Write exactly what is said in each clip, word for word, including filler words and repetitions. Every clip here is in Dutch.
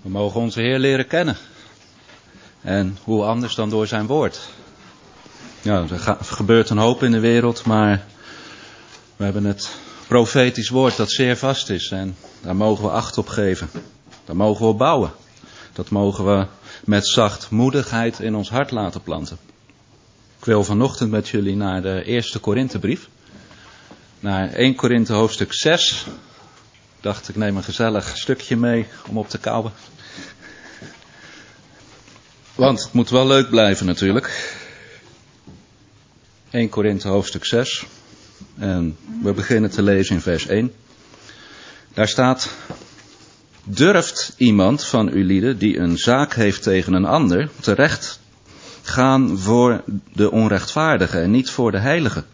We mogen onze Heer leren kennen. En hoe anders dan door zijn woord. Ja, er ga, gebeurt een hoop in de wereld, maar we hebben het profetisch woord dat zeer vast is. En daar mogen we acht op geven. Daar mogen we op bouwen. Dat mogen we met zachtmoedigheid in ons hart laten planten. Ik wil vanochtend met jullie naar de eerste Korinthebrief. Naar eerste Korinthe hoofdstuk zes. Ik dacht, ik neem een gezellig stukje mee om op te kauwen. Want het moet wel leuk blijven natuurlijk. eerste Korinthe hoofdstuk zes. En we beginnen te lezen in vers één. Daar staat: durft iemand van u lieden die een zaak heeft tegen een ander terecht gaan voor de onrechtvaardige en niet voor de heilige?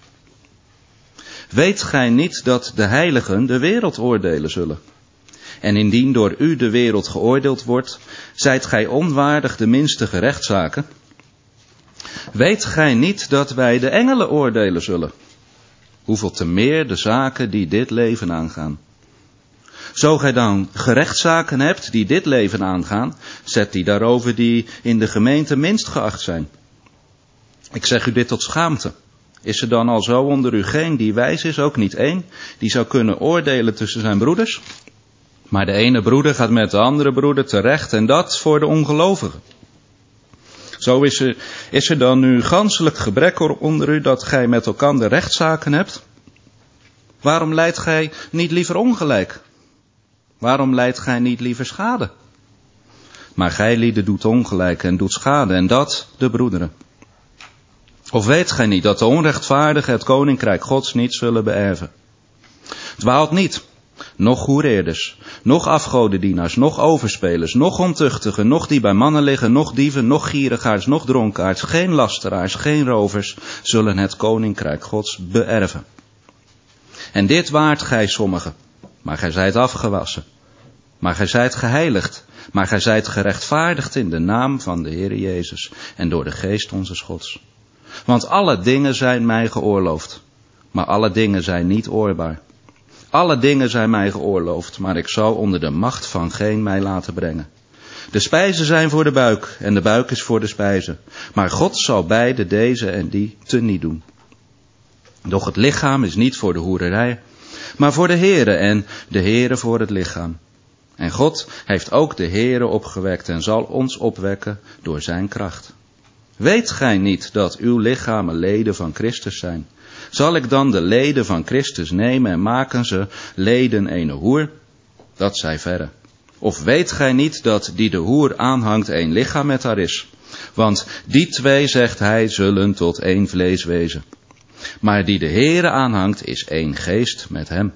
Weet gij niet dat de heiligen de wereld oordelen zullen? En indien door u de wereld geoordeeld wordt, zijt gij onwaardig de minste rechtszaken? Weet gij niet dat wij de engelen oordelen zullen? Hoeveel te meer de zaken die dit leven aangaan. Zo gij dan gerechtszaken hebt die dit leven aangaan, zet die daarover die in de gemeente minst geacht zijn. Ik zeg u dit tot schaamte. Is er dan al zo onder u geen die wijs is, ook niet één, die zou kunnen oordelen tussen zijn broeders? Maar de ene broeder gaat met de andere broeder terecht en dat voor de ongelovigen. Zo is er, is er dan nu ganselijk gebrek onder u dat gij met elkander rechtszaken hebt? Waarom lijdt gij niet liever ongelijk? Waarom lijdt gij niet liever schade? Maar gij lieden doet ongelijk en doet schade, en dat de broederen. Of weet gij niet dat de onrechtvaardigen het koninkrijk Gods niet zullen beërven? Dwaalt niet, noch hoereerders, noch afgodendienaars, noch overspelers, noch ontuchtigen, noch die bij mannen liggen, noch dieven, noch gierigaards, noch dronkaards, geen lasteraars, geen rovers, zullen het koninkrijk Gods beërven. En dit waart gij sommigen, maar gij zijt afgewassen. Maar gij zijt geheiligd, maar gij zijt gerechtvaardigd in de naam van de Heere Jezus en door de geest onze Gods. Want alle dingen zijn mij geoorloofd, maar alle dingen zijn niet oorbaar. Alle dingen zijn mij geoorloofd, maar ik zal onder de macht van geen mij laten brengen. De spijzen zijn voor de buik en de buik is voor de spijzen. Maar God zal beide deze en die teniet doen. Doch het lichaam is niet voor de hoererij, maar voor de Heere en de Heere voor het lichaam. En God heeft ook de Heere opgewekt en zal ons opwekken door zijn kracht. Weet gij niet dat uw lichamen leden van Christus zijn? Zal ik dan de leden van Christus nemen en maken ze leden ene hoer? Dat zij verre. Of weet gij niet dat die de hoer aanhangt één lichaam met haar is? Want die twee, zegt hij, zullen tot één vlees wezen. Maar die de Heere aanhangt is één geest met hem.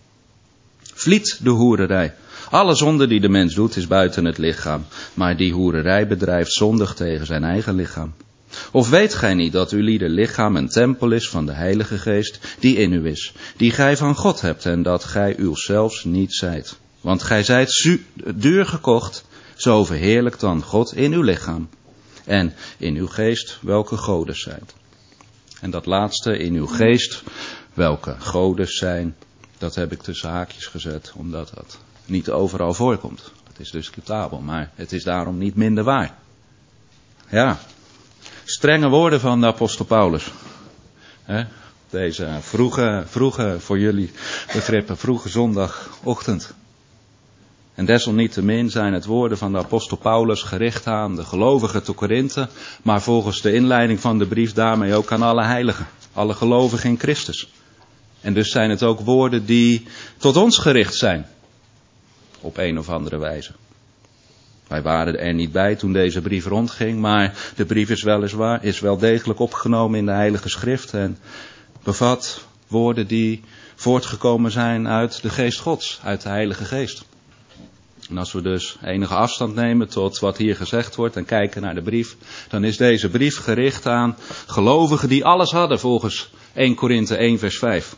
Vliet de hoererij. Alle zonde die de mens doet is buiten het lichaam, maar die hoererij bedrijft zondig tegen zijn eigen lichaam. Of weet gij niet dat uw lieder lichaam een tempel is van de Heilige Geest die in u is, die gij van God hebt en dat gij uzelfs niet zijt? Want gij zijt zu- duur gekocht, zo verheerlijkt dan God in uw lichaam en in uw geest welke godes zijt. En dat laatste, in uw geest welke godes zijn, dat heb ik tussen haakjes gezet, omdat dat niet overal voorkomt. Het is discutabel, maar het is daarom niet minder waar. Ja, strenge woorden van de apostel Paulus. He, deze vroege, vroege, voor jullie begrippen, vroege zondagochtend. En desalniettemin zijn het woorden van de apostel Paulus gericht aan de gelovigen te Korinthe, maar volgens de inleiding van de brief daarmee ook aan alle heiligen, alle gelovigen in Christus. En dus zijn het ook woorden die tot ons gericht zijn. Op een of andere wijze. Wij waren er niet bij toen deze brief rondging, maar de brief is weliswaar, is wel degelijk opgenomen in de Heilige Schrift en bevat woorden die voortgekomen zijn uit de Geest Gods, uit de Heilige Geest. En als we dus enige afstand nemen tot wat hier gezegd wordt en kijken naar de brief, dan is deze brief gericht aan gelovigen die alles hadden volgens eerste Korinthe één vers vijf.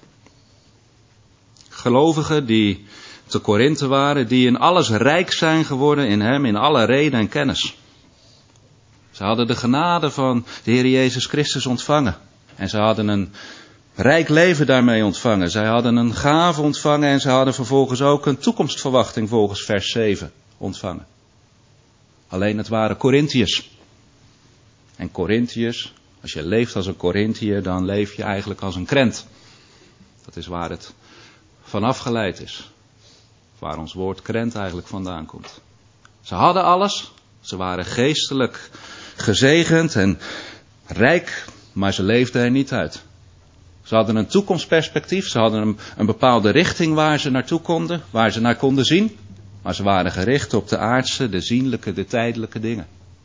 Gelovigen die te Korinthe waren, die in alles rijk zijn geworden in hem, in alle reden en kennis. Ze hadden de genade van de Heer Jezus Christus ontvangen. En ze hadden een rijk leven daarmee ontvangen. Zij hadden een gave ontvangen en ze hadden vervolgens ook een toekomstverwachting volgens vers zeven ontvangen. Alleen het waren Korintiërs. En Korintiërs, als je leeft als een Korintiër, dan leef je eigenlijk als een krent. Dat is waar het van afgeleid is. Waar ons woord krent eigenlijk vandaan komt. Ze hadden alles. Ze waren geestelijk gezegend en rijk, maar ze leefden er niet uit. Ze hadden een toekomstperspectief. Ze hadden een, een bepaalde richting waar ze naartoe konden, waar ze naar konden zien. Maar ze waren gericht op de aardse, de zienlijke, de tijdelijke dingen.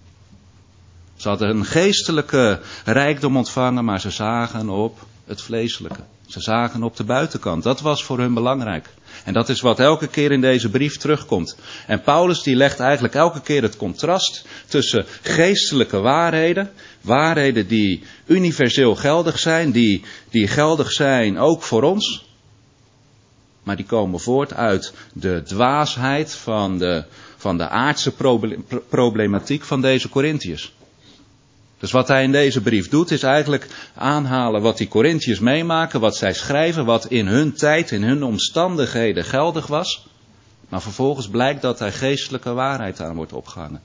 Ze hadden een geestelijke rijkdom ontvangen, maar ze zagen op het vleeselijke. Ze zagen op de buitenkant. Dat was voor hun belangrijk. En dat is wat elke keer in deze brief terugkomt. En Paulus die legt eigenlijk elke keer het contrast tussen geestelijke waarheden. Waarheden die universeel geldig zijn. Die, die geldig zijn ook voor ons. Maar die komen voort uit de dwaasheid van de, van de aardse problematiek van deze Korintiërs. Dus wat hij in deze brief doet is eigenlijk aanhalen wat die Korintiërs meemaken, wat zij schrijven, wat in hun tijd, in hun omstandigheden geldig was. Maar vervolgens blijkt dat er geestelijke waarheid aan wordt opgehangen.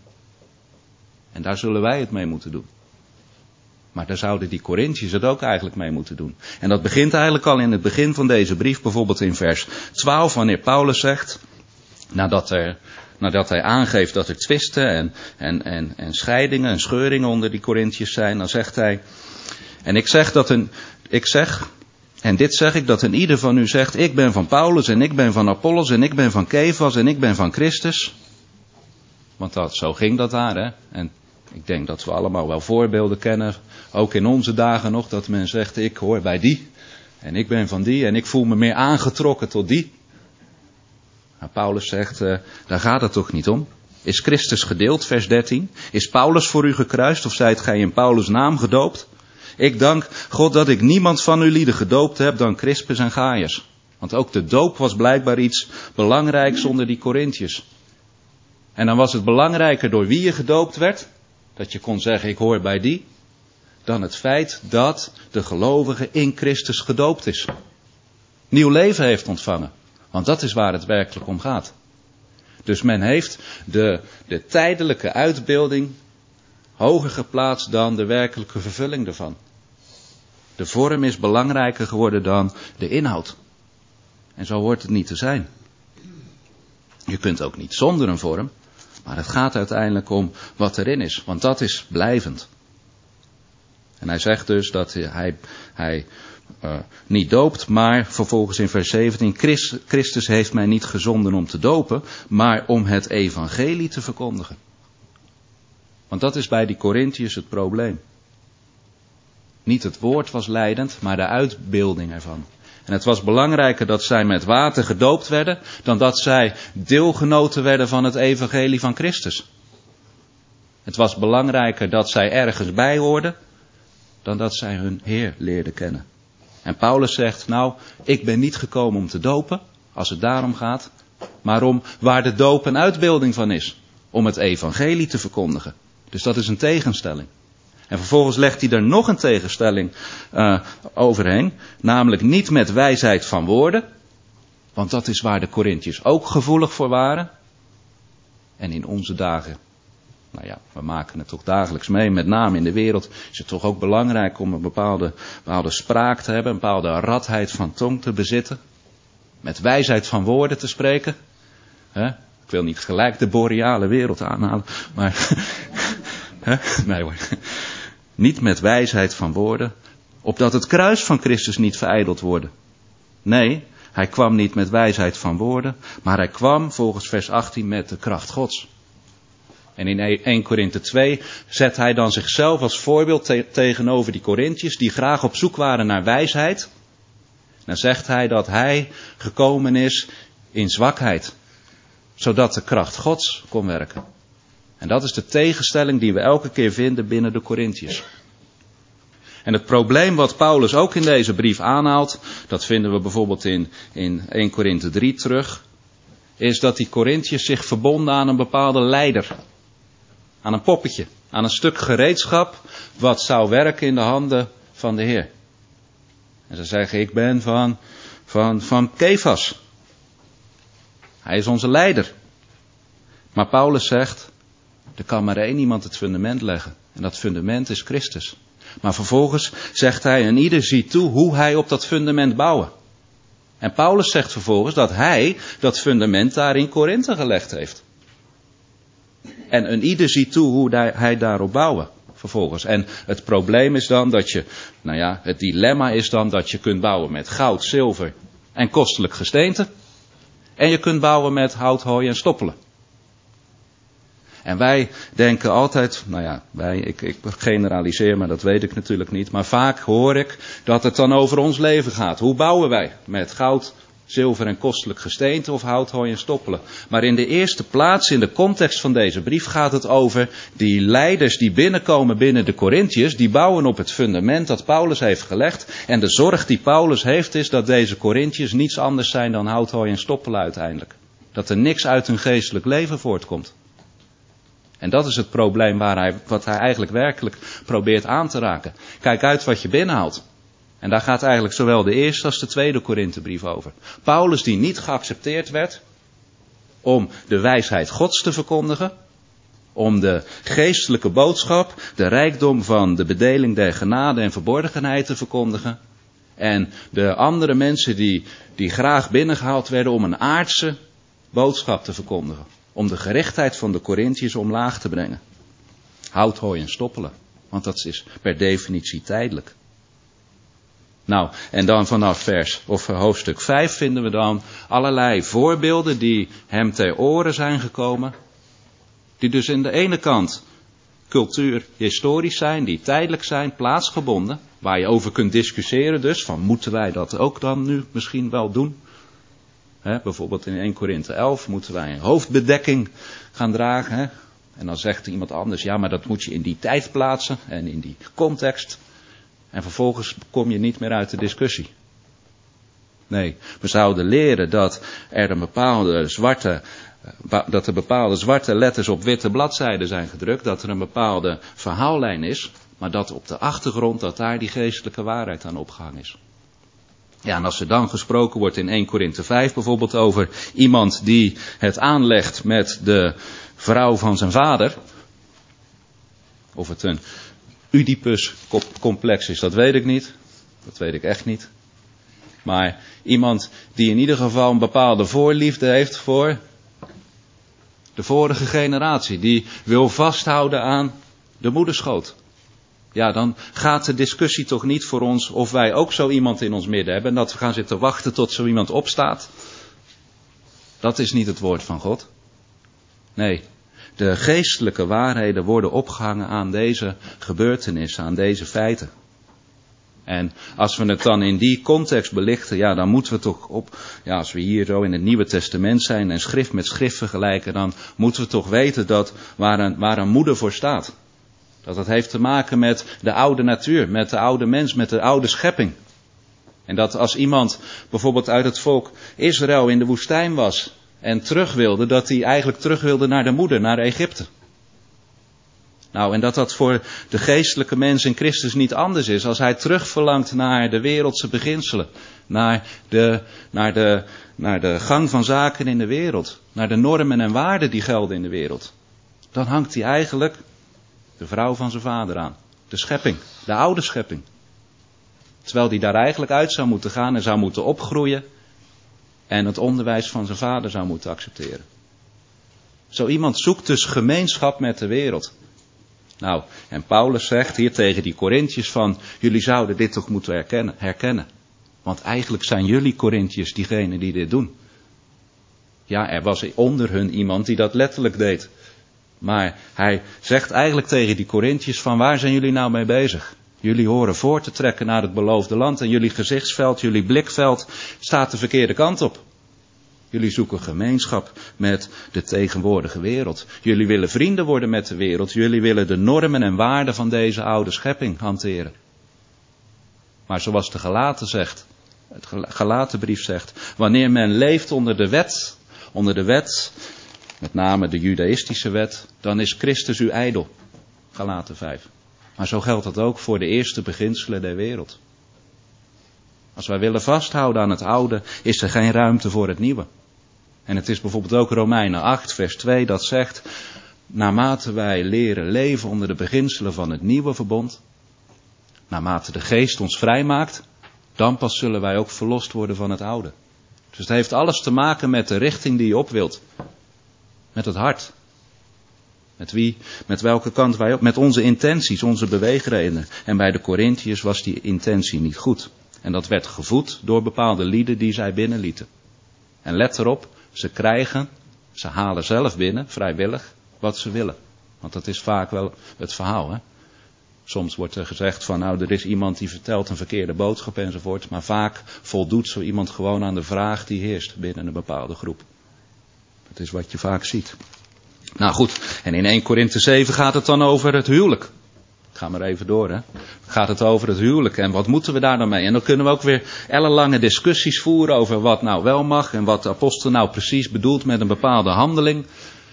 En daar zullen wij het mee moeten doen. Maar daar zouden die Korintiërs het ook eigenlijk mee moeten doen. En dat begint eigenlijk al in het begin van deze brief, bijvoorbeeld in vers twaalf, wanneer Paulus zegt, nadat er... Nadat hij aangeeft dat er twisten en, en, en, en scheidingen en scheuringen onder die Korintiërs zijn, dan zegt hij, en ik zeg dat een, ik zeg, en dit zeg ik, dat een ieder van u zegt, ik ben van Paulus en ik ben van Apollos en ik ben van Kefas en ik ben van Christus. Want dat, zo ging dat daar, hè. En ik denk dat we allemaal wel voorbeelden kennen, ook in onze dagen nog, dat men zegt, ik hoor bij die en ik ben van die en ik voel me meer aangetrokken tot die. Nou, Paulus zegt, uh, daar gaat het toch niet om. Is Christus gedeeld, vers dertien? Is Paulus voor u gekruist of zijt gij in Paulus' naam gedoopt? Ik dank God dat ik niemand van uw lieden gedoopt heb dan Crispus en Gaius. Want ook de doop was blijkbaar iets belangrijks onder die Korintiërs. En dan was het belangrijker door wie je gedoopt werd, dat je kon zeggen ik hoor bij die, dan het feit dat de gelovige in Christus gedoopt is. Nieuw leven heeft ontvangen. Want dat is waar het werkelijk om gaat. Dus men heeft de, de tijdelijke uitbeelding hoger geplaatst dan de werkelijke vervulling ervan. De vorm is belangrijker geworden dan de inhoud. En zo hoort het niet te zijn. Je kunt ook niet zonder een vorm, maar het gaat uiteindelijk om wat erin is. Want dat is blijvend. En hij zegt dus dat hij... hij Uh, niet doopt, maar vervolgens in vers zeventien, Christ, Christus heeft mij niet gezonden om te dopen, maar om het evangelie te verkondigen. Want dat is bij die Korintiërs het probleem. Niet het woord was leidend, maar de uitbeelding ervan. En het was belangrijker dat zij met water gedoopt werden, dan dat zij deelgenoten werden van het evangelie van Christus. Het was belangrijker dat zij ergens bij hoorden, dan dat zij hun Heer leerden kennen. En Paulus zegt, nou, ik ben niet gekomen om te dopen, als het daarom gaat, maar om waar de doop een uitbeelding van is. Om het evangelie te verkondigen. Dus dat is een tegenstelling. En vervolgens legt hij er nog een tegenstelling uh, overheen, namelijk niet met wijsheid van woorden, want dat is waar de Korintiërs ook gevoelig voor waren. En in onze dagen, nou ja, we maken het toch dagelijks mee, met name in de wereld is het toch ook belangrijk om een bepaalde, bepaalde spraak te hebben, een bepaalde radheid van tong te bezitten. Met wijsheid van woorden te spreken. He? Ik wil niet gelijk de boreale wereld aanhalen, maar nee hoor. Niet met wijsheid van woorden, opdat het kruis van Christus niet verijdeld wordt. Nee, hij kwam niet met wijsheid van woorden, maar hij kwam volgens vers achttien met de kracht Gods. En in eerste Korinthe twee zet hij dan zichzelf als voorbeeld te- tegenover die Korintiërs die graag op zoek waren naar wijsheid. Dan zegt hij dat hij gekomen is in zwakheid, zodat de kracht Gods kon werken. En dat is de tegenstelling die we elke keer vinden binnen de Korintiërs. En het probleem wat Paulus ook in deze brief aanhaalt, dat vinden we bijvoorbeeld in, in eerste Korinthe drie terug, is dat die Korintiërs zich verbonden aan een bepaalde leider. Aan een poppetje, aan een stuk gereedschap wat zou werken in de handen van de Heer. En ze zeggen, ik ben van, van, van Kefas. Hij is onze leider. Maar Paulus zegt, Er kan maar één iemand het fundament leggen. En dat fundament is Christus. Maar vervolgens zegt hij, en ieder ziet toe hoe hij op dat fundament bouwen. En Paulus zegt vervolgens dat hij dat fundament daar in Korinthe gelegd heeft. En een ieder ziet toe hoe hij daarop bouwen. Vervolgens. En het probleem is dan dat je, nou ja, het dilemma is dan dat je kunt bouwen met goud, zilver en kostelijk gesteente. En je kunt bouwen met hout, hooi en stoppelen. En wij denken altijd, nou ja, wij, ik, ik generaliseer, maar dat weet ik natuurlijk niet. Maar vaak hoor ik dat het dan over ons leven gaat. Hoe bouwen wij? Met goud, zilver en kostelijk gesteente of hout, hooi en stoppelen. Maar in de eerste plaats, in de context van deze brief, gaat het over die leiders die binnenkomen binnen de Korintiërs. Die bouwen op het fundament dat Paulus heeft gelegd. En de zorg die Paulus heeft is dat deze Korintiërs niets anders zijn dan hout, hooi en stoppelen uiteindelijk. Dat er niks uit hun geestelijk leven voortkomt. En dat is het probleem waar hij, wat hij eigenlijk werkelijk probeert aan te raken. Kijk uit wat je binnenhaalt. En daar gaat eigenlijk zowel de eerste als de tweede Korinthebrief over. Paulus die niet geaccepteerd werd om de wijsheid Gods te verkondigen. Om de geestelijke boodschap, de rijkdom van de bedeling der genade en verborgenheid te verkondigen. En de andere mensen die, die graag binnengehaald werden om een aardse boodschap te verkondigen. Om de gerichtheid van de Korintiërs omlaag te brengen. Hout, hooi en stoppelen. Want dat is per definitie tijdelijk. Nou, en dan vanaf vers of hoofdstuk vijf vinden we dan allerlei voorbeelden die hem ter oren zijn gekomen. Die dus aan de ene kant cultuurhistorisch zijn, die tijdelijk zijn, plaatsgebonden. Waar je over kunt discussiëren dus, van moeten wij dat ook dan nu misschien wel doen? He, bijvoorbeeld in eerste Korinthe elf moeten wij een hoofdbedekking gaan dragen. He? En dan zegt iemand anders, ja maar dat moet je in die tijd plaatsen en in die context. En vervolgens kom je niet meer uit de discussie. Nee, we zouden leren dat er een bepaalde zwarte, dat er bepaalde zwarte letters op witte bladzijden zijn gedrukt. Dat er een bepaalde verhaallijn is. Maar dat op de achtergrond, dat daar die geestelijke waarheid aan opgehangen is. Ja, en als er dan gesproken wordt in eerste Korinthe vijf bijvoorbeeld over iemand die het aanlegt met de vrouw van zijn vader. Of het een Oedipus-complex is, dat weet ik niet. Dat weet ik echt niet. Maar iemand die in ieder geval een bepaalde voorliefde heeft voor de vorige generatie. Die wil vasthouden aan de moederschoot. Ja, dan gaat de discussie toch niet voor ons of wij ook zo iemand in ons midden hebben. En dat we gaan zitten wachten tot zo iemand opstaat. Dat is niet het woord van God. Nee, de geestelijke waarheden worden opgehangen aan deze gebeurtenissen, aan deze feiten. En als we het dan in die context belichten, ja, dan moeten we toch op, ja, als we hier zo in het Nieuwe Testament zijn en schrift met schrift vergelijken, dan moeten we toch weten dat waar een, waar een moeder voor staat. Dat het heeft te maken met de oude natuur, met de oude mens, met de oude schepping. En dat als iemand bijvoorbeeld uit het volk Israël in de woestijn was en terug wilde, dat hij eigenlijk terug wilde naar de moeder, naar Egypte. Nou, en dat dat voor de geestelijke mens in Christus niet anders is. Als hij terugverlangt naar de wereldse beginselen. Naar de, naar de, naar de gang van zaken in de wereld. Naar de normen en waarden die gelden in de wereld. Dan hangt hij eigenlijk de vrouw van zijn vader aan. De schepping, de oude schepping. Terwijl hij daar eigenlijk uit zou moeten gaan en zou moeten opgroeien. En het onderwijs van zijn vader zou moeten accepteren. Zo iemand zoekt dus gemeenschap met de wereld. Nou, en Paulus zegt hier tegen die Korintiërs van, jullie zouden dit toch moeten herkennen, herkennen. Want eigenlijk zijn jullie Korintiërs diegenen die dit doen. Ja, er was onder hun iemand die dat letterlijk deed. Maar hij zegt eigenlijk tegen die Korintiërs van, waar zijn jullie nou mee bezig? Jullie horen voor te trekken naar het beloofde land en jullie gezichtsveld, jullie blikveld staat de verkeerde kant op. Jullie zoeken gemeenschap met de tegenwoordige wereld. Jullie willen vrienden worden met de wereld. Jullie willen de normen en waarden van deze oude schepping hanteren. Maar zoals de Galaten zegt, het Galatenbrief zegt, wanneer men leeft onder de wet, onder de wet, met name de judaïstische wet, dan is Christus uw ijdel. Galaten vijf. Maar zo geldt dat ook voor de eerste beginselen der wereld. Als wij willen vasthouden aan het oude, is er geen ruimte voor het nieuwe. En het is bijvoorbeeld ook Romeinen acht, vers twee, dat zegt, naarmate wij leren leven onder de beginselen van het nieuwe verbond, naarmate de geest ons vrijmaakt, dan pas zullen wij ook verlost worden van het oude. Dus het heeft alles te maken met de richting die je op wilt. Met het hart. Met wie, met welke kant wij op, met onze intenties, onze beweegredenen. En bij de Korintiërs was die intentie niet goed. En dat werd gevoed door bepaalde lieden die zij binnenlieten. En let erop, ze krijgen, ze halen zelf binnen, vrijwillig, wat ze willen. Want dat is vaak wel het verhaal, hè. Soms wordt er gezegd van, nou, er is iemand die vertelt een verkeerde boodschap enzovoort. Maar vaak voldoet zo iemand gewoon aan de vraag die heerst binnen een bepaalde groep. Dat is wat je vaak ziet. Nou goed, en in Eerste Korinthe zeven gaat het dan over het huwelijk. Ik ga maar even door, hè. Gaat het over het huwelijk en wat moeten we daar dan mee? En dan kunnen we ook weer ellenlange discussies voeren over wat nou wel mag en wat de apostel nou precies bedoelt met een bepaalde handeling.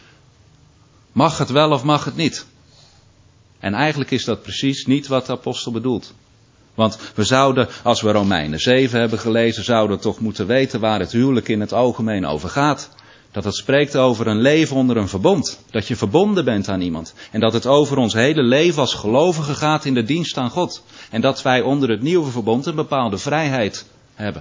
Mag het wel of mag het niet? En eigenlijk is dat precies niet wat de apostel bedoelt. Want we zouden, als we Romeinen zeven hebben gelezen, zouden we toch moeten weten waar het huwelijk in het algemeen over gaat. Dat het spreekt over een leven onder een verbond. Dat je verbonden bent aan iemand. En dat het over ons hele leven als gelovigen gaat in de dienst aan God. En dat wij onder het nieuwe verbond een bepaalde vrijheid hebben.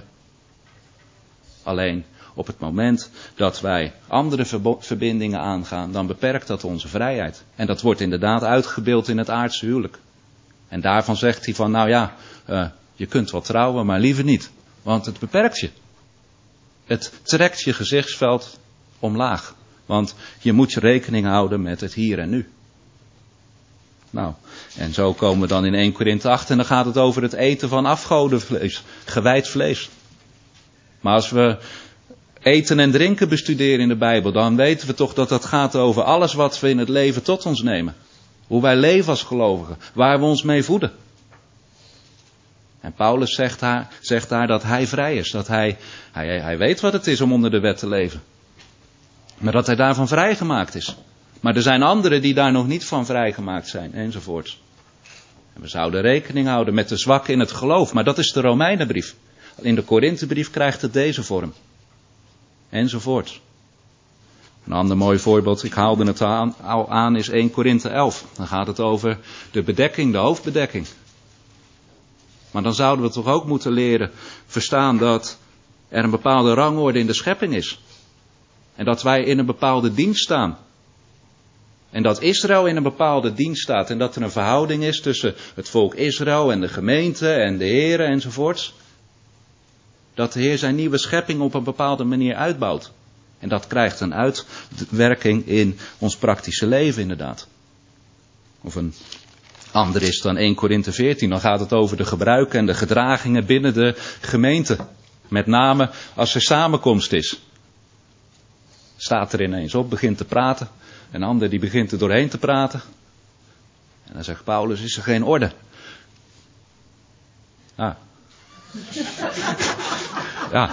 Alleen op het moment dat wij andere verbo- verbindingen aangaan, dan beperkt dat onze vrijheid. En dat wordt inderdaad uitgebeeld in het aardse huwelijk. En daarvan zegt hij van, nou ja, uh, je kunt wel trouwen, maar liever niet. Want het beperkt je. Het trekt je gezichtsveld omlaag. Want je moet je rekening houden met het hier en nu. Nou, en zo komen we dan in Eerste Korinthe acht en dan gaat het over het eten van afgodenvlees, gewijd vlees. Maar als we eten en drinken bestuderen in de Bijbel, dan weten we toch dat dat gaat over alles wat we in het leven tot ons nemen. Hoe wij leven als gelovigen, waar we ons mee voeden. En Paulus zegt daar, zegt daar dat hij vrij is, dat hij, hij, hij weet wat het is om onder de wet te leven. Maar dat hij daarvan vrijgemaakt is. Maar er zijn anderen die daar nog niet van vrijgemaakt zijn, enzovoorts. En we zouden rekening houden met de zwakken in het geloof, maar dat is de Romeinenbrief. In de Korinthebrief krijgt het deze vorm. Enzovoorts. Een ander mooi voorbeeld, ik haalde het aan, al aan, is Eerste Korinthe elf. Dan gaat het over de bedekking, de hoofdbedekking. Maar dan zouden we toch ook moeten leren verstaan dat er een bepaalde rangorde in de schepping is. En dat wij in een bepaalde dienst staan. En dat Israël in een bepaalde dienst staat. En dat er een verhouding is tussen het volk Israël en de gemeente en de Here enzovoorts. Dat de Heer zijn nieuwe schepping op een bepaalde manier uitbouwt. En dat krijgt een uitwerking in ons praktische leven inderdaad. Of een ander is dan Eerste Korinthe veertien. Dan gaat het over de gebruiken en de gedragingen binnen de gemeente. Met name als er samenkomst is. Staat er ineens op, begint te praten. Een ander die begint er doorheen te praten. En dan zegt Paulus, is er geen orde? Ah. Ja.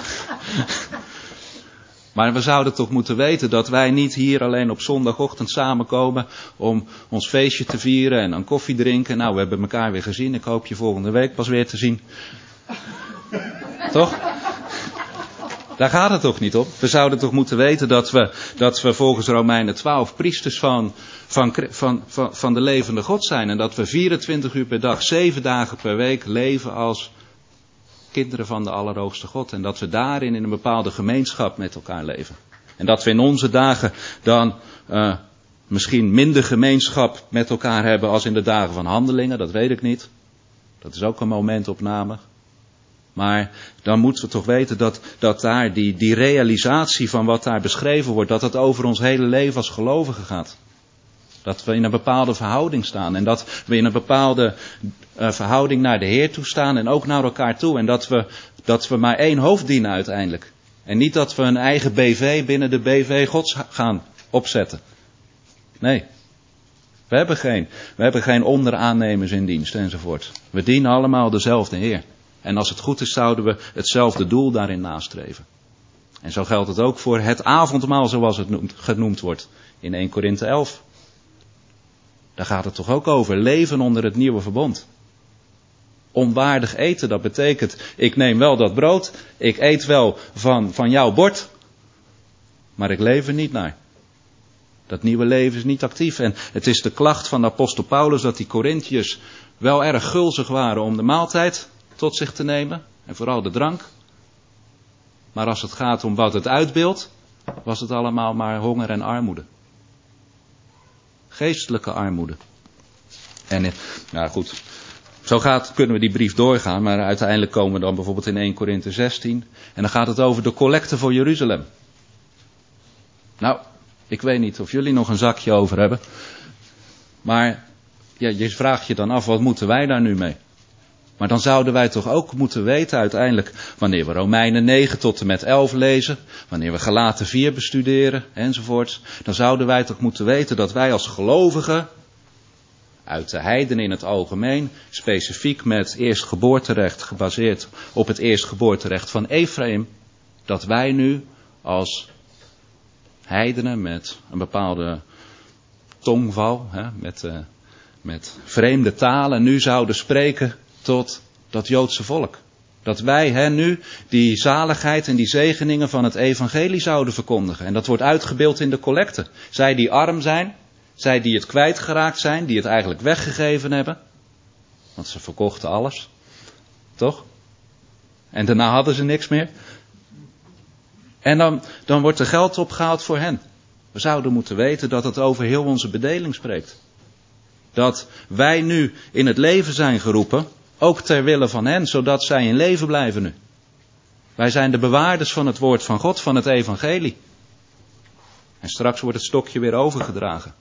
Maar we zouden toch moeten weten dat wij niet hier alleen op zondagochtend samenkomen om ons feestje te vieren en een koffie drinken. Nou, we hebben elkaar weer gezien. Ik hoop je volgende week pas weer te zien. Toch? Daar gaat het toch niet op. We zouden toch moeten weten dat we, dat we volgens Romeinen twaalf priesters van, van, van, van, van de levende God zijn. En dat we vierentwintig uur per dag, zeven dagen per week leven als kinderen van de Allerhoogste God. En dat we daarin in een bepaalde gemeenschap met elkaar leven. En dat we in onze dagen dan uh, misschien minder gemeenschap met elkaar hebben als in de dagen van Handelingen. Dat weet ik niet. Dat is ook een momentopname. Maar dan moeten we toch weten dat, dat daar die, die realisatie van wat daar beschreven wordt, dat het over ons hele leven als gelovigen gaat. Dat we in een bepaalde verhouding staan en dat we in een bepaalde uh, verhouding naar de Heer toe staan en ook naar elkaar toe. En dat we, dat we maar één hoofd dienen uiteindelijk. En niet dat we een eigen B V binnen de B V Gods gaan opzetten. Nee. We hebben geen, we hebben geen onderaannemers in dienst enzovoort. We dienen allemaal dezelfde Heer. En als het goed is, zouden we hetzelfde doel daarin nastreven. En zo geldt het ook voor het avondmaal, zoals het noemt, genoemd wordt in Eerste Korinthe elf. Daar gaat het toch ook over. Leven onder het nieuwe verbond. Onwaardig eten, dat betekent, ik neem wel dat brood, ik eet wel van, van jouw bord, maar ik leef er niet naar. Dat nieuwe leven is niet actief. En het is de klacht van de apostel Paulus dat die Korintiërs wel erg gulzig waren om de maaltijd tot zich te nemen. En vooral de drank. Maar als het gaat om wat het uitbeeldt, was het allemaal maar honger en armoede. Geestelijke armoede. En nou goed, zo gaat, kunnen we die brief doorgaan, maar uiteindelijk komen we dan bijvoorbeeld in Eerste Korinthe zestien. En dan gaat het over de collecte voor Jeruzalem. Nou, ik weet niet of jullie nog een zakje over hebben. Maar ja, je vraagt je dan af, wat moeten wij daar nu mee? Maar dan zouden wij toch ook moeten weten uiteindelijk, wanneer we Romeinen negen tot en met elf lezen, wanneer we Galaten vier bestuderen enzovoorts, dan zouden wij toch moeten weten dat wij als gelovigen, uit de heidenen in het algemeen, specifiek met eerstgeboorterecht gebaseerd op het eerstgeboorterecht van Ephraim, dat wij nu als heidenen met een bepaalde tongval, hè, met, uh, met vreemde talen, nu zouden spreken tot dat Joodse volk. Dat wij hen nu die zaligheid en die zegeningen van het evangelie zouden verkondigen. En dat wordt uitgebeeld in de collecte. Zij die arm zijn, zij die het kwijtgeraakt zijn, die het eigenlijk weggegeven hebben. Want ze verkochten alles. Toch? En daarna hadden ze niks meer. En dan, dan wordt er geld opgehaald voor hen. We zouden moeten weten dat het over heel onze bedeling spreekt. Dat wij nu in het leven zijn geroepen, ook ter wille van hen, zodat zij in leven blijven nu. Wij zijn de bewaarders van het woord van God, van het evangelie. En straks wordt het stokje weer overgedragen.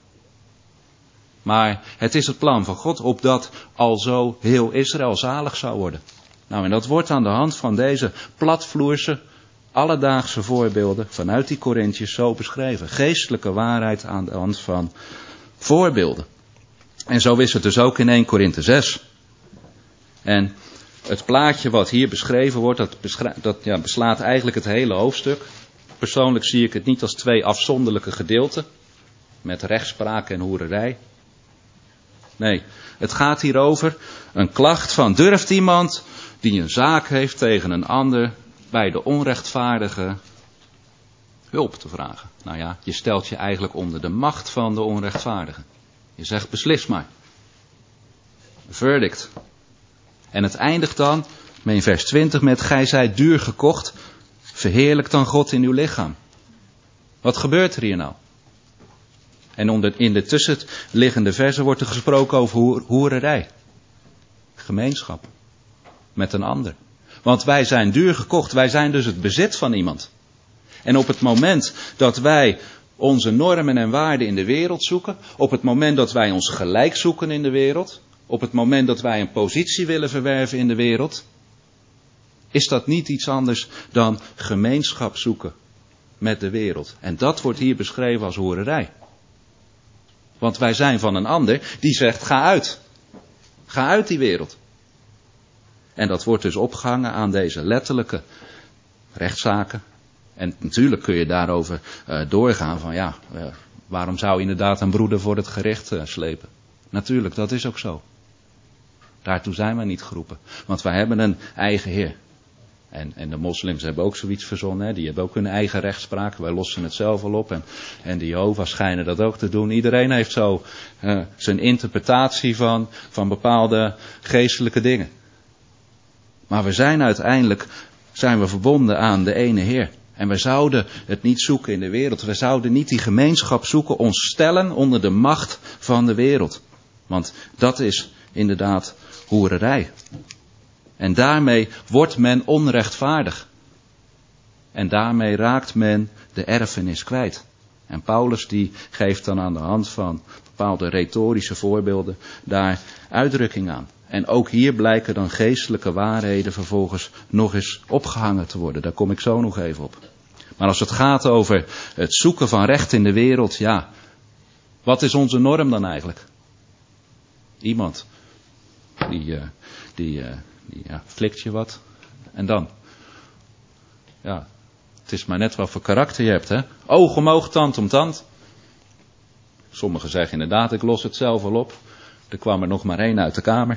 Maar het is het plan van God, opdat alzo heel Israël zalig zou worden. Nou, en dat wordt aan de hand van deze platvloerse, alledaagse voorbeelden vanuit die Korintiërs zo beschreven. Geestelijke waarheid aan de hand van voorbeelden. En zo is het dus ook in Eerste Korinthe zes. En het plaatje wat hier beschreven wordt, dat, beschra- dat ja, beslaat eigenlijk het hele hoofdstuk. Persoonlijk zie ik het niet als twee afzonderlijke gedeelten, met rechtspraak en hoererij. Nee, het gaat hier over een klacht van durft iemand die een zaak heeft tegen een ander bij de onrechtvaardige hulp te vragen. Nou ja, je stelt je eigenlijk onder de macht van de onrechtvaardige. Je zegt beslis maar. Verdict. En het eindigt dan in vers twintig met gij zijt duur gekocht, verheerlijk dan God in uw lichaam. Wat gebeurt er hier nou? En onder, in de tussenliggende versen wordt er gesproken over hoer, hoererij. Gemeenschap. Met een ander. Want wij zijn duur gekocht, wij zijn dus het bezit van iemand. En op het moment dat wij onze normen en waarden in de wereld zoeken, op het moment dat wij ons gelijk zoeken in de wereld, op het moment dat wij een positie willen verwerven in de wereld, is dat niet iets anders dan gemeenschap zoeken met de wereld. En dat wordt hier beschreven als hoererij. Want wij zijn van een ander die zegt ga uit. Ga uit die wereld. En dat wordt dus opgehangen aan deze letterlijke rechtszaken. En natuurlijk kun je daarover uh, doorgaan van ja, uh, waarom zou inderdaad een broeder voor het gericht uh, slepen? Natuurlijk, dat is ook zo. Daartoe zijn wij niet geroepen. Want wij hebben een eigen Heer. En, en de moslims hebben ook zoiets verzonnen. Hè? Die hebben ook hun eigen rechtspraak. Wij lossen het zelf al op. En, en de Jehovah's schijnen dat ook te doen. Iedereen heeft zo uh, zijn interpretatie van, van bepaalde geestelijke dingen. Maar we zijn uiteindelijk zijn we verbonden aan de ene Heer. En we zouden het niet zoeken in de wereld. We zouden niet die gemeenschap zoeken, ons stellen onder de macht van de wereld. Want dat is inderdaad hoererij. En daarmee wordt men onrechtvaardig. En daarmee raakt men de erfenis kwijt. En Paulus die geeft dan aan de hand van bepaalde retorische voorbeelden daar uitdrukking aan. En ook hier blijken dan geestelijke waarheden vervolgens nog eens opgehangen te worden. Daar kom ik zo nog even op. Maar als het gaat over het zoeken van recht in de wereld, ja, wat is onze norm dan eigenlijk? Iemand die, uh, die, uh, die ja, flikt je wat en dan. Ja, het is maar net wat voor karakter je hebt, hè? Oog om oog, tand om tand. Sommigen zeggen inderdaad, ik los het zelf wel op. Er kwam er nog maar één uit de kamer.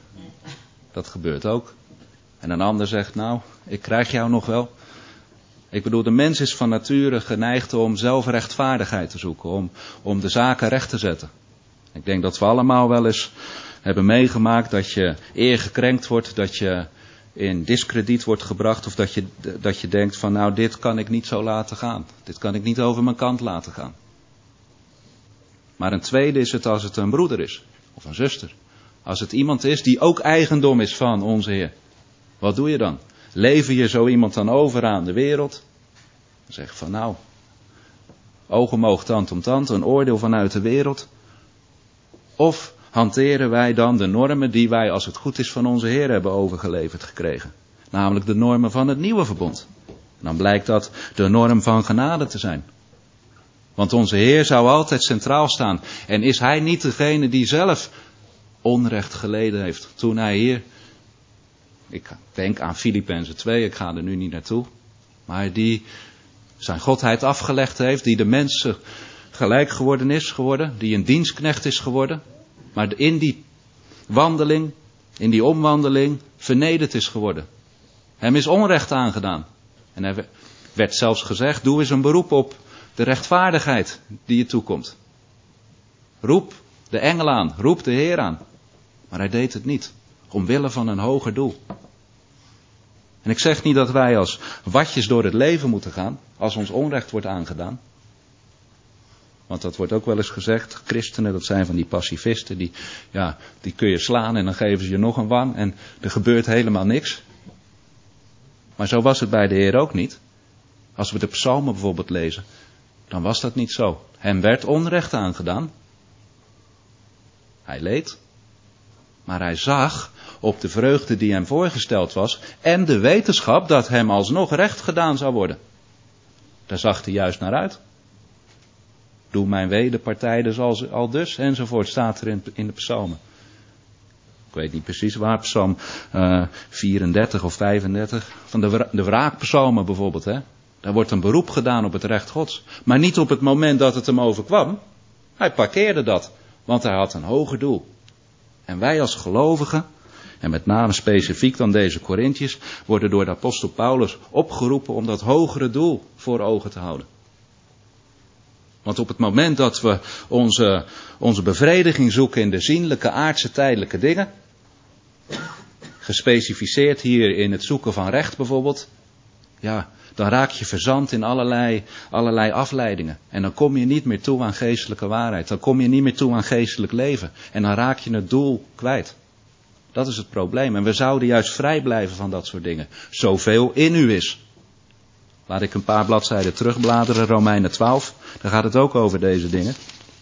Dat gebeurt ook. En een ander zegt, nou, ik krijg jou nog wel. Ik bedoel, de mens is van nature geneigd om zelfrechtvaardigheid te zoeken, om, om de zaken recht te zetten. Ik denk dat we allemaal wel eens hebben meegemaakt dat je eer gekrenkt wordt, dat je in diskrediet wordt gebracht of dat je, dat je denkt van nou dit kan ik niet zo laten gaan. Dit kan ik niet over mijn kant laten gaan. Maar een tweede is het als het een broeder is of een zuster. Als het iemand is die ook eigendom is van onze Heer. Wat doe je dan? Lever je zo iemand dan over aan de wereld? Dan zeg je van nou, oog om oog, tand om tand, een oordeel vanuit de wereld. Of hanteren wij dan de normen die wij als het goed is van onze Heer hebben overgeleverd gekregen. Namelijk de normen van het nieuwe verbond. En dan blijkt dat de norm van genade te zijn. Want onze Heer zou altijd centraal staan. En is Hij niet degene die zelf onrecht geleden heeft toen Hij hier... Ik denk aan Filippenzen twee, ik ga er nu niet naartoe. Maar die zijn godheid afgelegd heeft, die de mensen gelijk geworden is geworden, die een dienstknecht is geworden. Maar in die wandeling, in die omwandeling, vernederd is geworden. Hem is onrecht aangedaan. En er werd zelfs gezegd, doe eens een beroep op de rechtvaardigheid die je toekomt. Roep de engel aan, roep de Heer aan. Maar hij deed het niet, omwille van een hoger doel. En ik zeg niet dat wij als watjes door het leven moeten gaan, als ons onrecht wordt aangedaan. Want dat wordt ook wel eens gezegd, christenen, dat zijn van die pacifisten, die, ja, die kun je slaan en dan geven ze je nog een wang en er gebeurt helemaal niks. Maar zo was het bij de Heer ook niet. Als we de psalmen bijvoorbeeld lezen, dan was dat niet zo. Hem werd onrecht aangedaan. Hij leed. Maar hij zag op de vreugde die hem voorgesteld was en de wetenschap dat hem alsnog recht gedaan zou worden. Daar zag hij juist naar uit. Doe mijn wederpartij dus al, al dus, enzovoort, staat er in, in de psalmen. Ik weet niet precies waar, psalm uh, vierendertig of vijfendertig, van de, de wraakpsalmen bijvoorbeeld. Hè? Daar wordt een beroep gedaan op het recht Gods. Maar niet op het moment dat het hem overkwam. Hij parkeerde dat, want hij had een hoger doel. En wij als gelovigen, en met name specifiek dan deze Korinthiërs, worden door de apostel Paulus opgeroepen om dat hogere doel voor ogen te houden. Want op het moment dat we onze, onze bevrediging zoeken in de zienlijke, aardse, tijdelijke dingen, gespecificeerd hier in het zoeken van recht bijvoorbeeld, ja, dan raak je verzand in allerlei, allerlei afleidingen. En dan kom je niet meer toe aan geestelijke waarheid. Dan kom je niet meer toe aan geestelijk leven. En dan raak je het doel kwijt. Dat is het probleem. En we zouden juist vrij blijven van dat soort dingen. Zoveel in u is. Laat ik een paar bladzijden terugbladeren. Romeinen twaalf. Daar gaat het ook over deze dingen.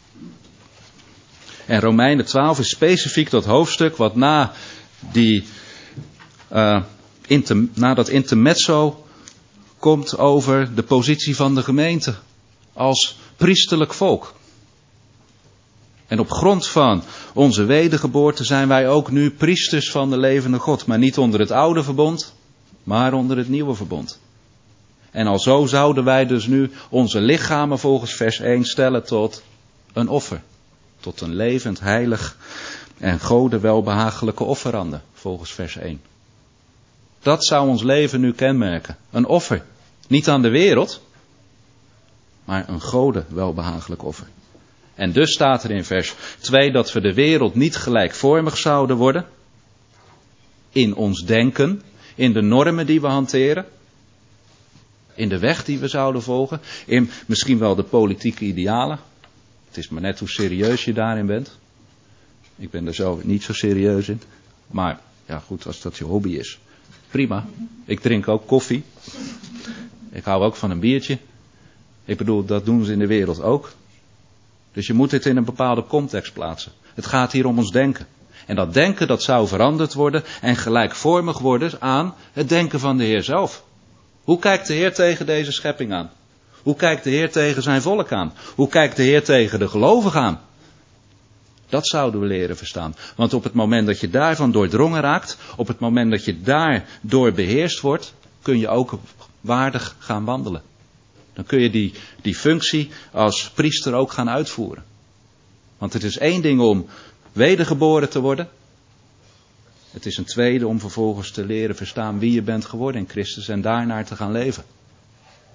En Romeinen twaalf is specifiek dat hoofdstuk wat na, die, uh, inter, na dat intermezzo komt over de positie van de gemeente als priesterlijk volk. En op grond van onze wedergeboorte zijn wij ook nu priesters van de levende God. Maar niet onder het oude verbond, maar onder het nieuwe verbond. En alzo zouden wij dus nu onze lichamen volgens vers één stellen tot een offer. Tot een levend, heilig en Gode welbehagelijke offerande, volgens vers één. Dat zou ons leven nu kenmerken. Een offer. Niet aan de wereld, maar een Gode welbehagelijk offer. En dus staat er in vers twee dat we de wereld niet gelijkvormig zouden worden. In ons denken, in de normen die we hanteren. In de weg die we zouden volgen. In misschien wel de politieke idealen. Het is maar net hoe serieus je daarin bent. Ik ben er zo niet zo serieus in. Maar ja goed, als dat je hobby is. Prima. Ik drink ook koffie. Ik hou ook van een biertje. Ik bedoel, dat doen ze in de wereld ook. Dus je moet dit in een bepaalde context plaatsen. Het gaat hier om ons denken. En dat denken dat zou veranderd worden en gelijkvormig worden aan het denken van de Heer zelf. Hoe kijkt de Heer tegen deze schepping aan? Hoe kijkt de Heer tegen zijn volk aan? Hoe kijkt de Heer tegen de gelovigen aan? Dat zouden we leren verstaan. Want op het moment dat je daarvan doordrongen raakt, op het moment dat je daardoor beheerst wordt, kun je ook waardig gaan wandelen. Dan kun je die, die functie als priester ook gaan uitvoeren. Want het is één ding om wedergeboren te worden. Het is een tweede om vervolgens te leren verstaan wie je bent geworden in Christus en daarnaar te gaan leven.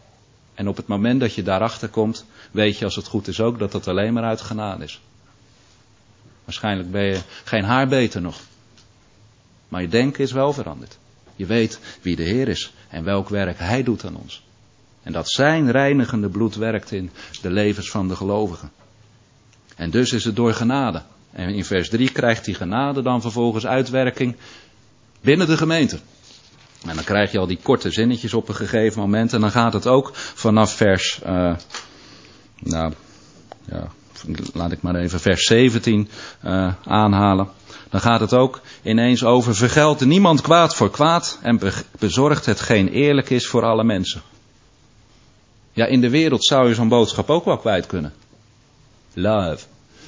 En op het moment dat je daarachter komt, weet je als het goed is ook dat dat alleen maar uit genade is. Waarschijnlijk ben je geen haar beter nog. Maar je denken is wel veranderd. Je weet wie de Heer is en welk werk Hij doet aan ons. En dat zijn reinigende bloed werkt in de levens van de gelovigen. En dus is het door genade. En in vers drie krijgt die genade dan vervolgens uitwerking binnen de gemeente. En dan krijg je al die korte zinnetjes op een gegeven moment. En dan gaat het ook vanaf vers, uh, nou, ja, laat ik maar even vers zeventien uh, aanhalen. Dan gaat het ook ineens over vergeld niemand kwaad voor kwaad en bezorgt hetgeen eerlijk is voor alle mensen. Ja, in de wereld zou je zo'n boodschap ook wel kwijt kunnen. Love.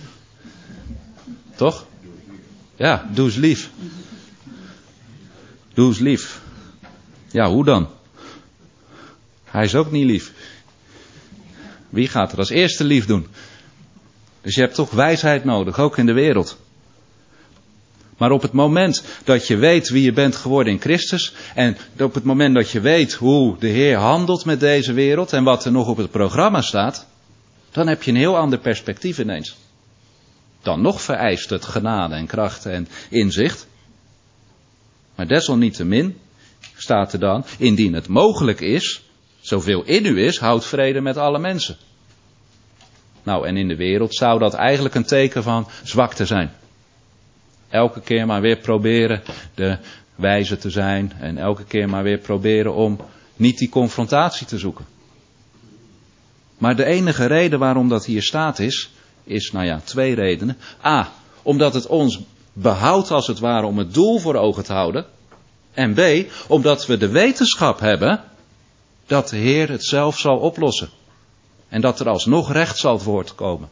Toch? Ja, doe eens lief. Doe eens lief. Ja, hoe dan? Hij is ook niet lief. Wie gaat er als eerste lief doen? Dus je hebt toch wijsheid nodig, ook in de wereld. Maar op het moment dat je weet wie je bent geworden in Christus, en op het moment dat je weet hoe de Heer handelt met deze wereld en wat er nog op het programma staat, dan heb je een heel ander perspectief ineens. Dan nog vereist het genade en kracht en inzicht. Maar desalniettemin staat er dan, indien het mogelijk is, zoveel in u is, houd vrede met alle mensen. Nou, en in de wereld zou dat eigenlijk een teken van zwakte zijn. Elke keer maar weer proberen de wijze te zijn en elke keer maar weer proberen om niet die confrontatie te zoeken. Maar de enige reden waarom dat hier staat is, is nou ja, twee redenen. A, omdat het ons behoudt als het ware om het doel voor ogen te houden. En B, omdat we de wetenschap hebben dat de Heer het zelf zal oplossen. En dat er alsnog recht zal voortkomen.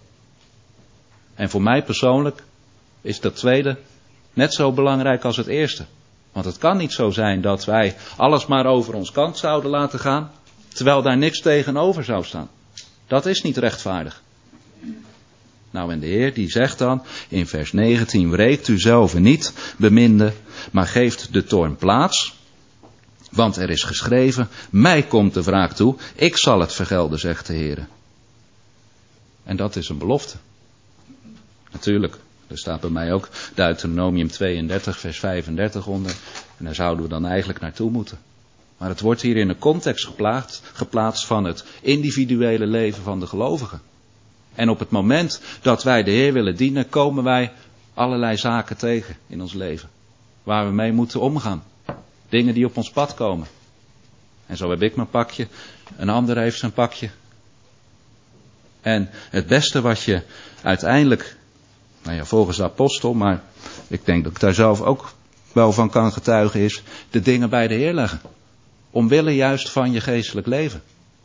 En voor mij persoonlijk is dat tweede net zo belangrijk als het eerste. Want het kan niet zo zijn dat wij alles maar over ons kant zouden laten gaan, terwijl daar niks tegenover zou staan. Dat is niet rechtvaardig. Nou, en de Heer die zegt dan in vers negentien, wreekt u zelf niet, beminde, maar geeft de toorn plaats. Want er is geschreven, mij komt de wraak toe, ik zal het vergelden, zegt de Heer. En dat is een belofte. Natuurlijk, er staat bij mij ook Deuteronomium tweeëndertig, vers vijfendertig onder. En daar zouden we dan eigenlijk naartoe moeten. Maar het wordt hier in een context geplaatst, geplaatst van het individuele leven van de gelovigen. En op het moment dat wij de Heer willen dienen, komen wij allerlei zaken tegen in ons leven. Waar we mee moeten omgaan. Dingen die op ons pad komen. En zo heb ik mijn pakje, een ander heeft zijn pakje. En het beste wat je uiteindelijk, nou ja, volgens de apostel, maar ik denk dat ik daar zelf ook wel van kan getuigen, is de dingen bij de Heer leggen. Omwille juist van je geestelijk leven.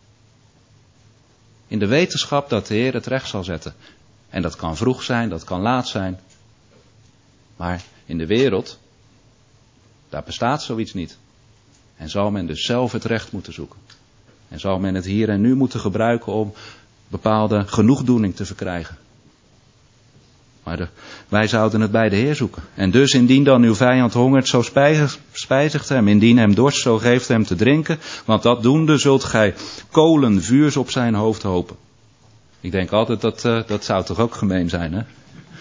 In de wetenschap dat de Heer het recht zal zetten. En dat kan vroeg zijn, dat kan laat zijn. Maar in de wereld, daar bestaat zoiets niet. En zal men dus zelf het recht moeten zoeken. En zal men het hier en nu moeten gebruiken om bepaalde genoegdoening te verkrijgen. Maar de, wij zouden het bij de Heer zoeken. En dus indien dan uw vijand hongert, zo spijzigt, spijzigt hem. Indien hem dorst, zo geeft hem te drinken. Want dat doende zult gij kolen vuurs op zijn hoofd hopen. Ik denk altijd dat, uh, dat zou toch ook gemeen zijn, hè?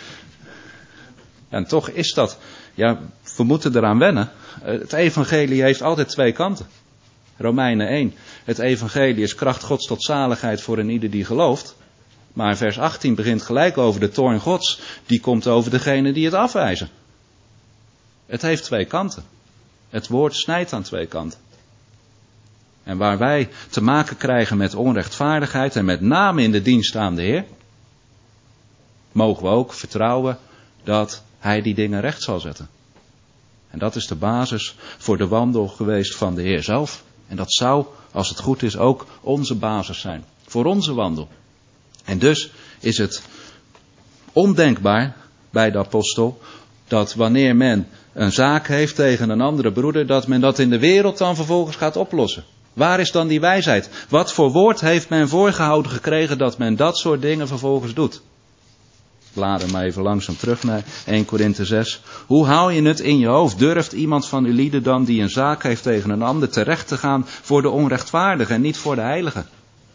En toch is dat, ja, we moeten eraan wennen. Het evangelie heeft altijd twee kanten. Romeinen één. Het evangelie is kracht Gods tot zaligheid voor een ieder die gelooft. Maar vers achttien begint gelijk over de toorn Gods. Die komt over degene die het afwijzen. Het heeft twee kanten. Het woord snijdt aan twee kanten. En waar wij te maken krijgen met onrechtvaardigheid en met name in de dienst aan de Heer, mogen we ook vertrouwen dat Hij die dingen recht zal zetten. En dat is de basis voor de wandel geweest van de Heer zelf. En dat zou, als het goed is, ook onze basis zijn. Voor onze wandel. En dus is het ondenkbaar bij de apostel dat wanneer men een zaak heeft tegen een andere broeder, dat men dat in de wereld dan vervolgens gaat oplossen. Waar is dan die wijsheid? Wat voor woord heeft men voorgehouden gekregen dat men dat soort dingen vervolgens doet? Ik blader maar even langzaam terug naar eerste Korinthe zes. Hoe haal je het in je hoofd? Durft iemand van uw lieden dan die een zaak heeft tegen een ander terecht te gaan voor de onrechtvaardige en niet voor de heilige?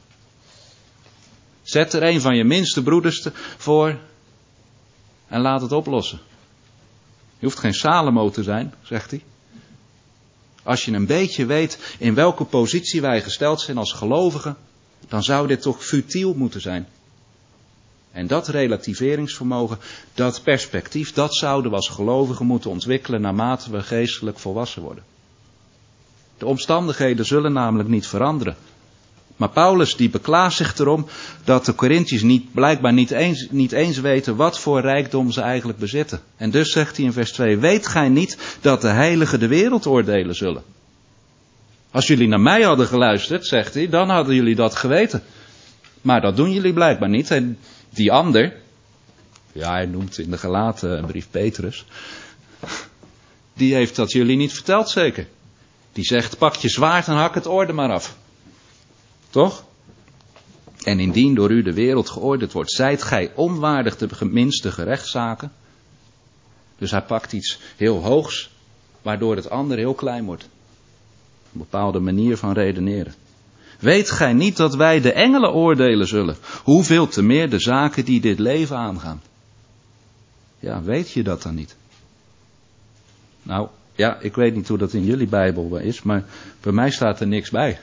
Zet er een van je minste broeders voor en laat het oplossen. Je hoeft geen Salomo te zijn, zegt hij. Als je een beetje weet in welke positie wij gesteld zijn als gelovigen, dan zou dit toch futiel moeten zijn. En dat relativeringsvermogen, dat perspectief, dat zouden we als gelovigen moeten ontwikkelen naarmate we geestelijk volwassen worden. De omstandigheden zullen namelijk niet veranderen. Maar Paulus die beklaagt zich erom dat de Korinthiërs niet, blijkbaar niet eens, niet eens weten wat voor rijkdom ze eigenlijk bezitten. En dus zegt hij in vers twee, weet gij niet dat de heiligen de wereld oordelen zullen? Als jullie naar mij hadden geluisterd, zegt hij, dan hadden jullie dat geweten. Maar dat doen jullie blijkbaar niet. En die ander, ja hij noemt in de Galatenbrief Petrus, die heeft dat jullie niet verteld zeker. Die zegt, pak je zwaard en hak het orde maar af. Toch? En indien door u de wereld geoordeeld wordt, zijt gij onwaardig de minste gerechtszaken. Dus hij pakt iets heel hoogs, waardoor het ander heel klein wordt. Een bepaalde manier van redeneren. Weet gij niet dat wij de engelen oordelen zullen? Hoeveel te meer de zaken die dit leven aangaan? Ja, weet je dat dan niet? Nou, ja, ik weet niet hoe dat in jullie Bijbel is, maar bij mij staat er niks bij.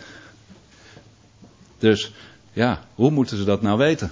Dus, ja, hoe moeten ze dat nou weten?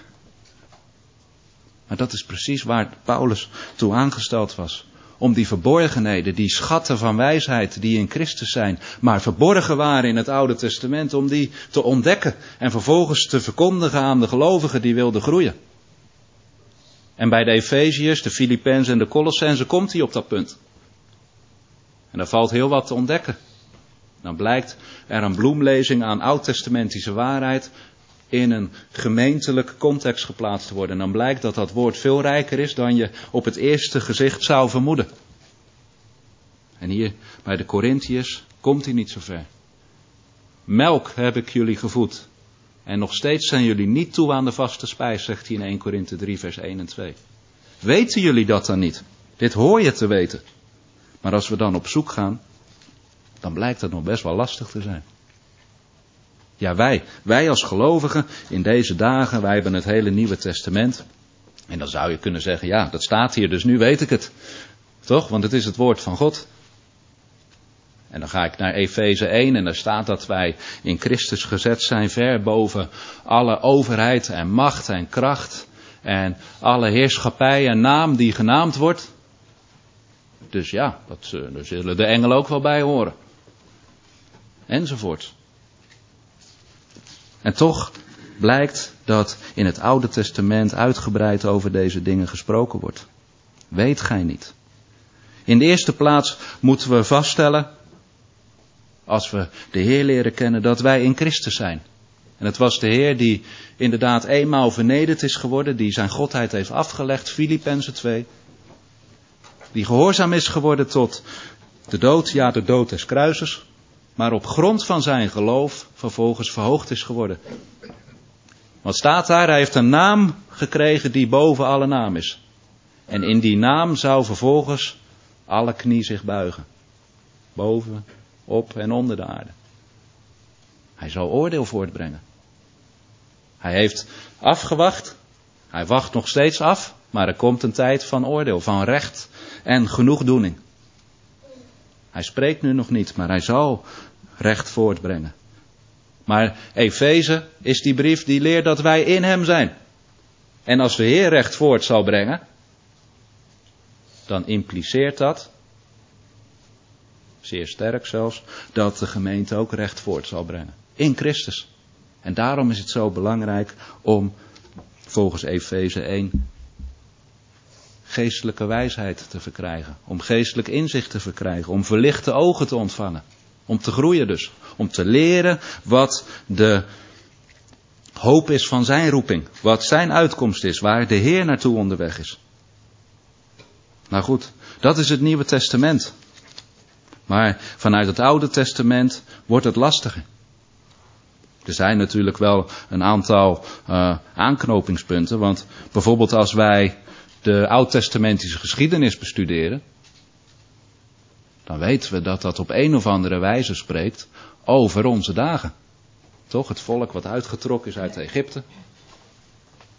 Maar dat is precies waar Paulus toe aangesteld was. Om die verborgenheden, die schatten van wijsheid die in Christus zijn, maar verborgen waren in het Oude Testament, om die te ontdekken en vervolgens te verkondigen aan de gelovigen die wilden groeien. En bij de Efeziërs, de Filippenzen en de Colossenzen komt hij op dat punt. En daar valt heel wat te ontdekken. Dan blijkt er een bloemlezing aan oud-testamentische waarheid in een gemeentelijke context geplaatst te worden. En dan blijkt dat dat woord veel rijker is dan je op het eerste gezicht zou vermoeden. En hier bij de Korinthiërs komt hij niet zo ver. Melk heb ik jullie gevoed. En nog steeds zijn jullie niet toe aan de vaste spijs, zegt hij in Eerste Korinthe drie vers één en twee. Weten jullie dat dan niet? Dit hoor je te weten. Maar als we dan op zoek gaan, dan blijkt dat nog best wel lastig te zijn. Ja, wij, wij als gelovigen in deze dagen, wij hebben het hele Nieuwe Testament. En dan zou je kunnen zeggen, ja, dat staat hier, dus nu weet ik het. Toch? Want het is het woord van God. En dan ga ik naar Efeze één en daar staat dat wij in Christus gezet zijn ver boven alle overheid en macht en kracht en alle heerschappij en naam die genaamd wordt. Dus ja, dat, daar zullen de engelen ook wel bij horen. Enzovoort. En toch blijkt dat in het Oude Testament uitgebreid over deze dingen gesproken wordt. Weet gij niet. In de eerste plaats moeten we vaststellen, als we de Heer leren kennen, dat wij in Christus zijn. En het was de Heer die inderdaad eenmaal vernederd is geworden, die zijn godheid heeft afgelegd, Filippenzen twee. Die gehoorzaam is geworden tot de dood, ja de dood des kruises, maar op grond van zijn geloof vervolgens verhoogd is geworden. Wat staat daar? Hij heeft een naam gekregen die boven alle naam is. En in die naam zou vervolgens alle knie zich buigen. Boven, op en onder de aarde. Hij zal oordeel voortbrengen. Hij heeft afgewacht. Hij wacht nog steeds af. Maar er komt een tijd van oordeel, van recht en genoegdoening. Hij spreekt nu nog niet, maar hij zal recht voortbrengen. Maar Efeze is die brief die leert dat wij in hem zijn. En als de Heer recht voort zal brengen, dan impliceert dat, zeer sterk zelfs, dat de gemeente ook recht voort zal brengen. In Christus. En daarom is het zo belangrijk om, volgens Efeze één, geestelijke wijsheid te verkrijgen. Om geestelijk inzicht te verkrijgen. Om verlichte ogen te ontvangen. Om te groeien dus. Om te leren wat de hoop is van zijn roeping. Wat zijn uitkomst is. Waar de Heer naartoe onderweg is. Nou goed, dat is het Nieuwe Testament. Maar vanuit het Oude Testament wordt het lastiger. Er zijn natuurlijk wel een aantal uh, aanknopingspunten. Want bijvoorbeeld als wij de oud-testamentische geschiedenis bestuderen, dan weten we dat dat op een of andere wijze spreekt over onze dagen. Toch, het volk wat uitgetrokken is uit Egypte.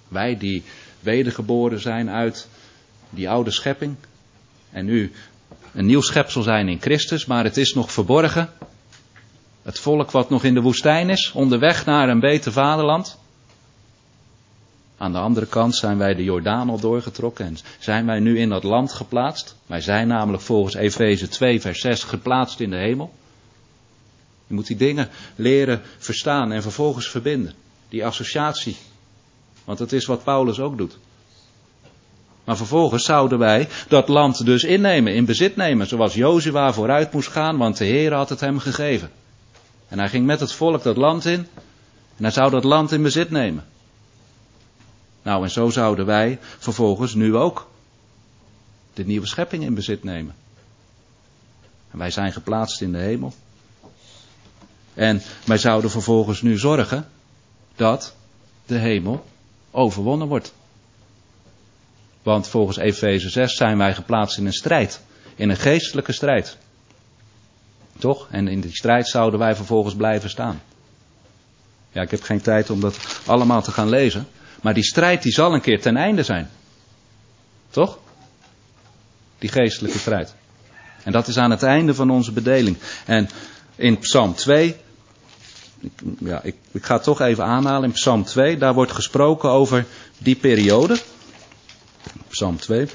Wij die wedergeboren zijn uit die oude schepping. En nu een nieuw schepsel zijn in Christus, maar het is nog verborgen. Het volk wat nog in de woestijn is, onderweg naar een beter vaderland. Aan de andere kant zijn wij de Jordaan al doorgetrokken en zijn wij nu in dat land geplaatst. Wij zijn namelijk volgens Efeze twee vers zes geplaatst in de hemel. Je moet die dingen leren verstaan en vervolgens verbinden. Die associatie. Want dat is wat Paulus ook doet. Maar vervolgens zouden wij dat land dus innemen, in bezit nemen. Zoals Jozua vooruit moest gaan, want de Heer had het hem gegeven. En hij ging met het volk dat land in. En hij zou dat land in bezit nemen. Nou, en zo zouden wij vervolgens nu ook de nieuwe schepping in bezit nemen. En wij zijn geplaatst in de hemel. En wij zouden vervolgens nu zorgen dat de hemel overwonnen wordt. Want volgens Efeze zes zijn wij geplaatst in een strijd. In een geestelijke strijd. Toch? En in die strijd zouden wij vervolgens blijven staan. Ja, ik heb geen tijd om dat allemaal te gaan lezen. Maar die strijd die zal een keer ten einde zijn. Toch? Die geestelijke strijd. En dat is aan het einde van onze bedeling. En in Psalm twee... Ja, ik, ik ga het toch even aanhalen. In Psalm twee, daar wordt gesproken over die periode. Psalm twee.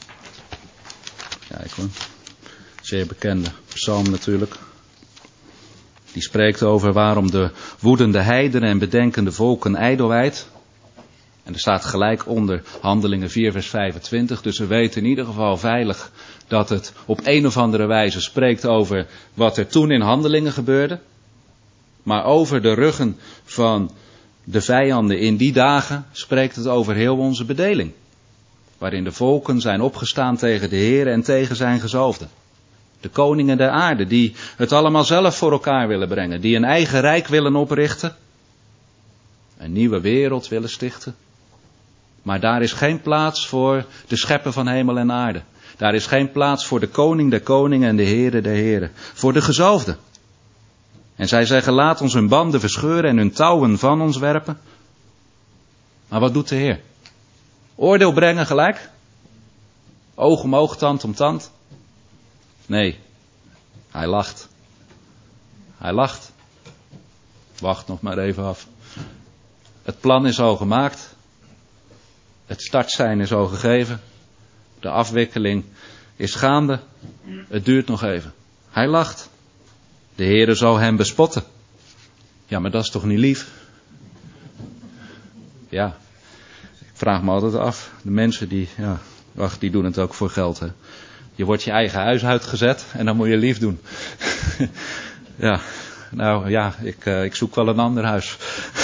Kijk hoor. Zeer bekende psalm natuurlijk. Die spreekt over waarom de woedende heidenen en bedenkende volken ijdelheid. En er staat gelijk onder Handelingen vier vers vijfentwintig. Dus we weten in ieder geval veilig dat het op een of andere wijze spreekt over wat er toen in Handelingen gebeurde. Maar over de ruggen van de vijanden in die dagen spreekt het over heel onze bedeling. Waarin de volken zijn opgestaan tegen de Heer en tegen zijn gezalfde. De koningen der aarde die het allemaal zelf voor elkaar willen brengen. Die een eigen rijk willen oprichten. Een nieuwe wereld willen stichten. Maar daar is geen plaats voor de schepper van hemel en aarde. Daar is geen plaats voor de koning der koningen en de Heere der heren. Voor de gezalfde. En zij zeggen, laat ons hun banden verscheuren en hun touwen van ons werpen. Maar wat doet de Heer? Oordeel brengen gelijk? Oog om oog, tand om tand? Nee, hij lacht. Hij lacht. Wacht nog maar even af. Het plan is al gemaakt. Het startsein is al gegeven. De afwikkeling is gaande. Het duurt nog even. Hij lacht. De Heere zal hem bespotten. Ja, maar dat is toch niet lief? Ja, ik vraag me altijd af. De mensen die, ja, wacht, die doen het ook voor geld, hè. Je wordt je eigen huis uitgezet en dan moet je lief doen. Ja, nou ja, ik, uh, ik zoek wel een ander huis.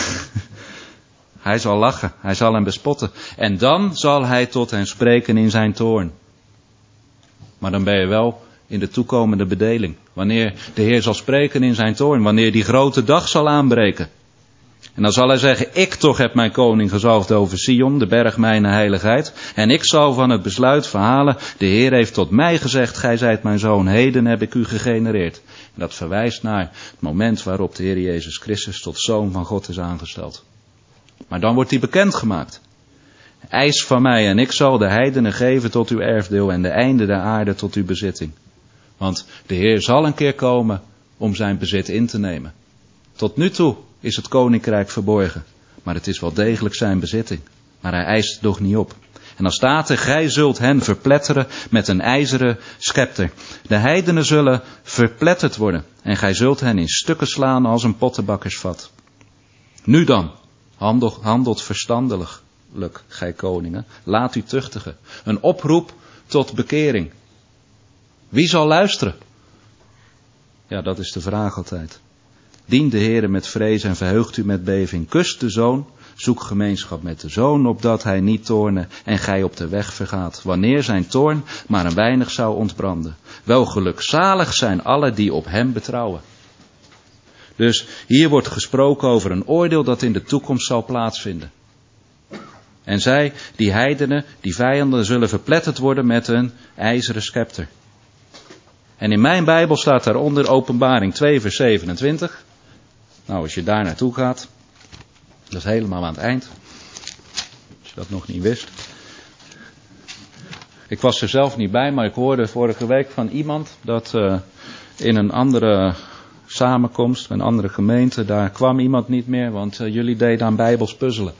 Hij zal lachen, hij zal hem bespotten. En dan zal hij tot hen spreken in zijn toorn. Maar dan ben je wel in de toekomende bedeling. Wanneer de Heer zal spreken in zijn toorn. Wanneer die grote dag zal aanbreken. En dan zal hij zeggen, ik toch heb mijn koning gezalfd over Sion, de berg mijn heiligheid. En ik zal van het besluit verhalen, de Heer heeft tot mij gezegd, gij zijt mijn zoon, heden heb ik u gegenereerd. En dat verwijst naar het moment waarop de Heer Jezus Christus tot zoon van God is aangesteld. Maar dan wordt hij bekendgemaakt. Eis van mij en ik zal de heidenen geven tot uw erfdeel en de einde der aarde tot uw bezitting. Want de Heer zal een keer komen om zijn bezit in te nemen. Tot nu toe is het koninkrijk verborgen, maar het is wel degelijk zijn bezitting. Maar hij eist het nog niet op. En dan staat er, gij zult hen verpletteren met een ijzeren scepter. De heidenen zullen verpletterd worden en gij zult hen in stukken slaan als een pottenbakkersvat. Nu dan, handelt, handelt verstandelijk, gij koningen, laat u tuchtigen. Een oproep tot bekering. Wie zal luisteren? Ja, dat is de vraag altijd. Dien de Heere met vrees en verheugt u met beving. Kust de Zoon, zoek gemeenschap met de Zoon, opdat hij niet toorne en gij op de weg vergaat. Wanneer zijn toorn maar een weinig zou ontbranden. Wel gelukzalig zijn alle die op hem betrouwen. Dus hier wordt gesproken over een oordeel dat in de toekomst zal plaatsvinden. En zij, die heidenen, die vijanden, zullen verpletterd worden met een ijzeren scepter. En in mijn Bijbel staat daaronder Openbaring twee vers zevenentwintig. Nou, als je daar naartoe gaat, dat is helemaal aan het eind. dat nog niet wist. Ik was er zelf niet bij, maar ik hoorde vorige week van iemand dat uh, in een andere samenkomst, een andere gemeente, daar kwam iemand niet meer, want uh, jullie deden aan Bijbels puzzelen.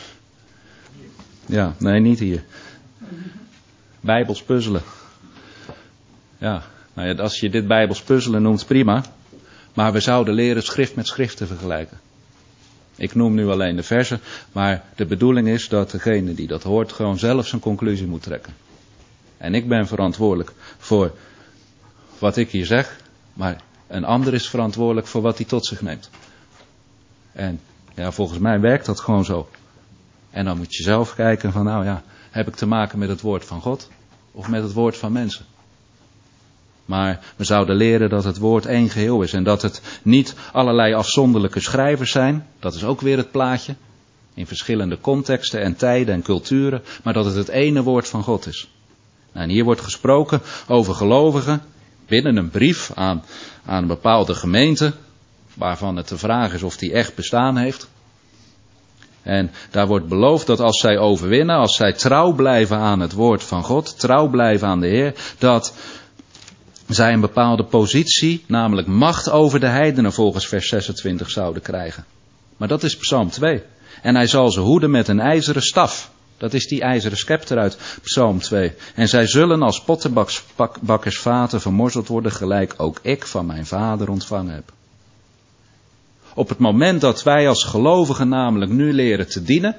Ja, nee, niet hier. Bijbels puzzelen. Ja, nou ja, als je dit Bijbels puzzelen noemt, prima. Maar we zouden leren schrift met schrift te vergelijken. Ik noem nu alleen de versen, maar de bedoeling is dat degene die dat hoort gewoon zelf zijn conclusie moet trekken. En ik ben verantwoordelijk voor wat ik hier zeg, maar een ander is verantwoordelijk voor wat hij tot zich neemt. En ja, volgens mij werkt dat gewoon zo. En dan moet je zelf kijken van, nou ja, heb ik te maken met het woord van God of met het woord van mensen? Maar we zouden leren dat het woord één geheel is en dat het niet allerlei afzonderlijke schrijvers zijn. Dat is ook weer het plaatje. In verschillende contexten en tijden en culturen. Maar dat het het ene woord van God is. En hier wordt gesproken over gelovigen binnen een brief aan, aan een bepaalde gemeente. Waarvan het de vraag is of die echt bestaan heeft. En daar wordt beloofd dat als zij overwinnen, als zij trouw blijven aan het woord van God, trouw blijven aan de Heer, dat zij een bepaalde positie, namelijk macht over de heidenen volgens vers zesentwintig zouden krijgen. Maar dat is Psalm twee. En hij zal ze hoeden met een ijzeren staf. Dat is die ijzeren scepter uit Psalm twee. En zij zullen als pottenbakkersvaten vermorzeld worden, gelijk ook ik van mijn vader ontvangen heb. Op het moment dat wij als gelovigen namelijk nu leren te dienen,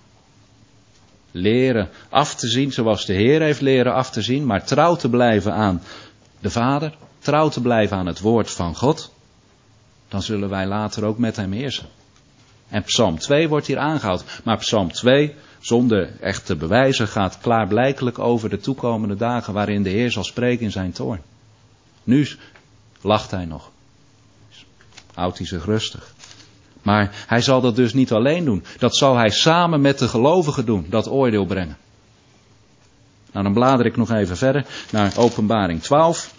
leren af te zien zoals de Heer heeft leren af te zien, maar trouw te blijven aan de Vader, trouw te blijven aan het woord van God, dan zullen wij later ook met hem heersen. En Psalm twee wordt hier aangehaald. Maar Psalm twee, zonder echt te bewijzen, gaat klaarblijkelijk over de toekomende dagen waarin de Heer zal spreken in zijn toorn. Nu lacht hij nog. Houdt hij zich rustig. Maar hij zal dat dus niet alleen doen. Dat zal hij samen met de gelovigen doen, dat oordeel brengen. Nou, dan blader ik nog even verder naar Openbaring twaalf.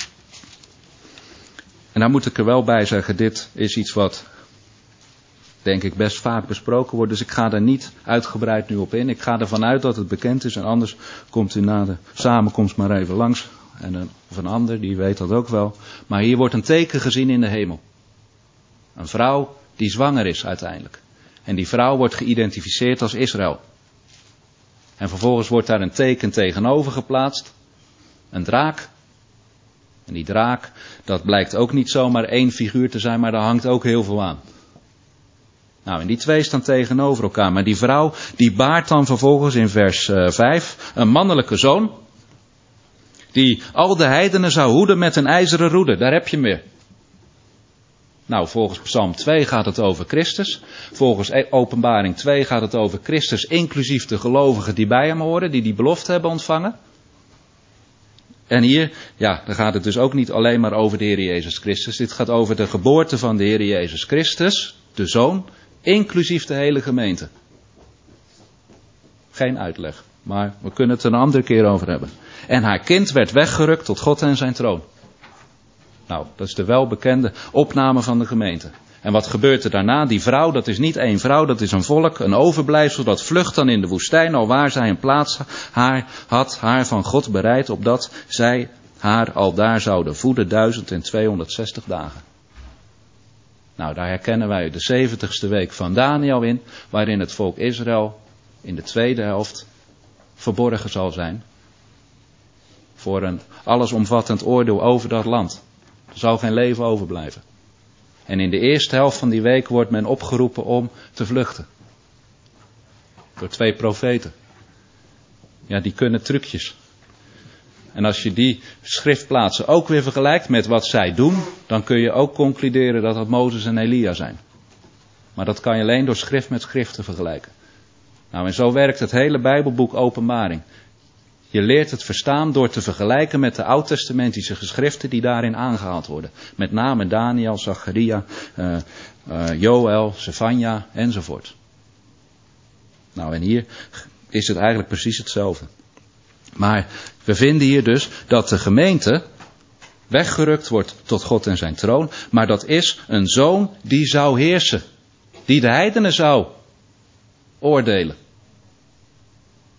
En daar moet ik er wel bij zeggen, dit is iets wat, denk ik, best vaak besproken wordt. Dus ik ga daar niet uitgebreid nu op in. Ik ga ervan uit dat het bekend is en anders komt u na de samenkomst maar even langs. En een, of een ander, die weet dat ook wel. Maar hier wordt een teken gezien in de hemel. Een vrouw die zwanger is uiteindelijk. En die vrouw wordt geïdentificeerd als Israël. En vervolgens wordt daar een teken tegenover geplaatst. Een draak. En die draak, dat blijkt ook niet zomaar één figuur te zijn, maar daar hangt ook heel veel aan. Nou, en die twee staan tegenover elkaar. Maar die vrouw, die baart dan vervolgens in vers uh, vijf een mannelijke zoon. Die al de heidenen zou hoeden met een ijzeren roede. Daar heb je hem weer. Nou, volgens Psalm twee gaat het over Christus. Volgens Openbaring twee gaat het over Christus, inclusief de gelovigen die bij hem horen, die die belofte hebben ontvangen. En hier, ja, dan gaat het dus ook niet alleen maar over de Heer Jezus Christus. Dit gaat over de geboorte van de Heer Jezus Christus, de Zoon, inclusief de hele gemeente. Geen uitleg, maar we kunnen het er een andere keer over hebben. En haar kind werd weggerukt tot God en zijn troon. Nou, dat is de welbekende opname van de gemeente. En wat gebeurt er daarna? Die vrouw, dat is niet één vrouw, dat is een volk, een overblijfsel, dat vlucht dan in de woestijn, alwaar zij een plaats haar, had, haar van God bereid, opdat zij haar al daar zouden voeden, duizend en tweehonderdzestig dagen. Nou, daar herkennen wij de zeventigste week van Daniel in, waarin het volk Israël in de tweede helft verborgen zal zijn. Voor een allesomvattend oordeel over dat land. Er zal geen leven overblijven. En in de eerste helft van die week wordt men opgeroepen om te vluchten. Door twee profeten. Ja, die kunnen trucjes. En als je die schriftplaatsen ook weer vergelijkt met wat zij doen, dan kun je ook concluderen dat dat Mozes en Elia zijn. Maar dat kan je alleen door schrift met schrift te vergelijken. Nou, en zo werkt het hele Bijbelboek Openbaring. Je leert het verstaan door te vergelijken met de oud-testamentische geschriften die daarin aangehaald worden. Met name Daniel, Zacharia, uh, uh, Joël, Zefania enzovoort. Nou, en hier is het eigenlijk precies hetzelfde. Maar we vinden hier dus dat de gemeente weggerukt wordt tot God en zijn troon. Maar dat is een zoon die zou heersen. Die de heidenen zou oordelen.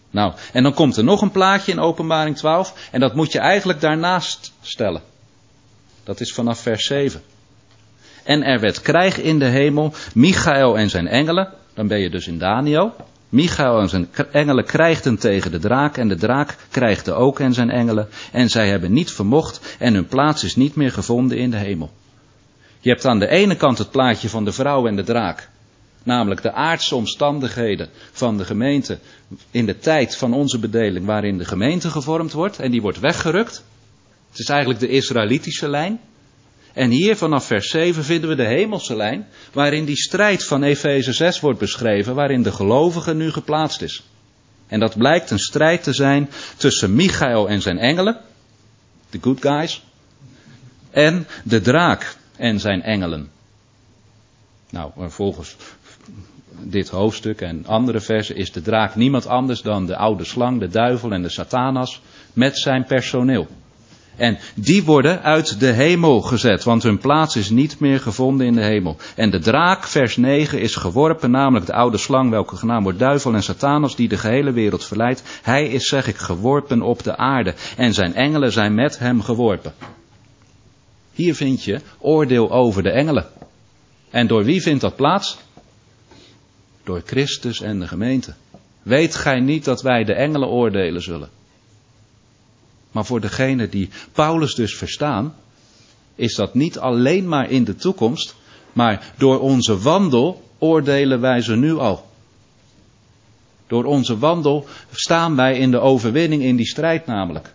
Nou, en dan komt er nog een plaatje in Openbaring twaalf. En dat moet je eigenlijk daarnaast stellen. Dat is vanaf vers zeven. En er werd krijg in de hemel, Michael en zijn engelen. Dan ben je dus in Daniël. Michael en zijn engelen krijgden tegen de draak. En de draak krijgde ook en zijn engelen. En zij hebben niet vermocht. En hun plaats is niet meer gevonden in de hemel. Je hebt aan de ene kant het plaatje van de vrouw en de draak. Namelijk de aardse omstandigheden van de gemeente in de tijd van onze bedeling waarin de gemeente gevormd wordt. En die wordt weggerukt. Het is eigenlijk de Israëlitische lijn. En hier vanaf vers zeven vinden we de hemelse lijn waarin die strijd van Efeze zes wordt beschreven, waarin de gelovige nu geplaatst is. En dat blijkt een strijd te zijn tussen Michael en zijn engelen, de good guys, en de draak en zijn engelen. Nou, volgens dit hoofdstuk en andere versen is de draak niemand anders dan de oude slang, de duivel en de Satanas met zijn personeel. En die worden uit de hemel gezet, want hun plaats is niet meer gevonden in de hemel. En de draak, vers negen, is geworpen, namelijk de oude slang, welke genaamd wordt duivel en Satanas, die de gehele wereld verleidt. Hij is, zeg ik, geworpen op de aarde en zijn engelen zijn met hem geworpen. Hier vind je oordeel over de engelen. En door wie vindt dat plaats? Door Christus en de gemeente. Weet gij niet dat wij de engelen oordelen zullen? Maar voor degene die Paulus dus verstaan, is dat niet alleen maar in de toekomst, maar door onze wandel oordelen wij ze nu al. Door onze wandel staan wij in de overwinning in die strijd namelijk.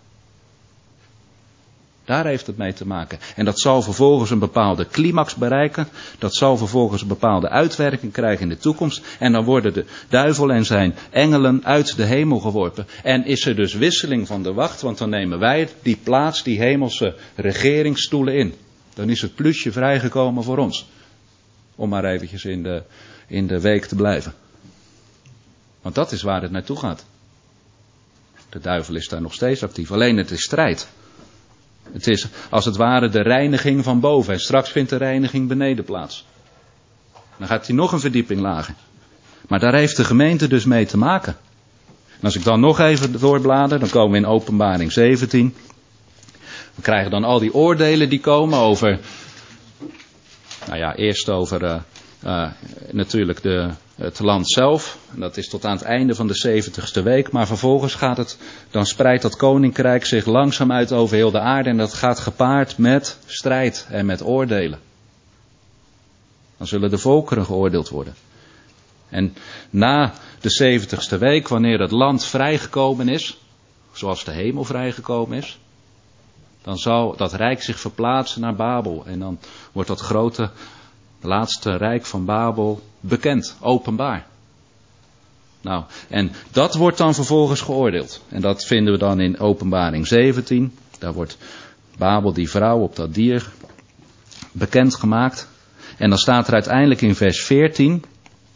Daar heeft het mee te maken. En dat zal vervolgens een bepaalde climax bereiken. Dat zal vervolgens een bepaalde uitwerking krijgen in de toekomst. En dan worden de duivel en zijn engelen uit de hemel geworpen. En is er dus wisseling van de wacht. Want dan nemen wij die plaats, die hemelse regeringsstoelen in. Dan is het plusje vrijgekomen voor ons. Om maar eventjes in de, in de week te blijven. Want dat is waar het naartoe gaat. De duivel is daar nog steeds actief. Alleen het is strijd. Het is als het ware de reiniging van boven. En straks vindt de reiniging beneden plaats. Dan gaat hij nog een verdieping lager. Maar daar heeft de gemeente dus mee te maken. En als ik dan nog even doorblader, dan komen we in Openbaring zeventien. We krijgen dan al die oordelen die komen over, nou ja, eerst over uh, uh, natuurlijk de, het land zelf. En dat is tot aan het einde van de zeventigste week. Maar vervolgens gaat het, dan spreidt dat koninkrijk zich langzaam uit over heel de aarde. En dat gaat gepaard met strijd en met oordelen. Dan zullen de volkeren geoordeeld worden. En na de zeventigste week, wanneer het land vrijgekomen is, zoals de hemel vrijgekomen is, dan zal dat rijk zich verplaatsen naar Babel. En dan wordt dat grote, laatste rijk van Babel bekend, openbaar. Nou, en dat wordt dan vervolgens geoordeeld. En dat vinden we dan in Openbaring zeventien. Daar wordt Babel, die vrouw op dat dier, bekendgemaakt. En dan staat er uiteindelijk in vers veertien.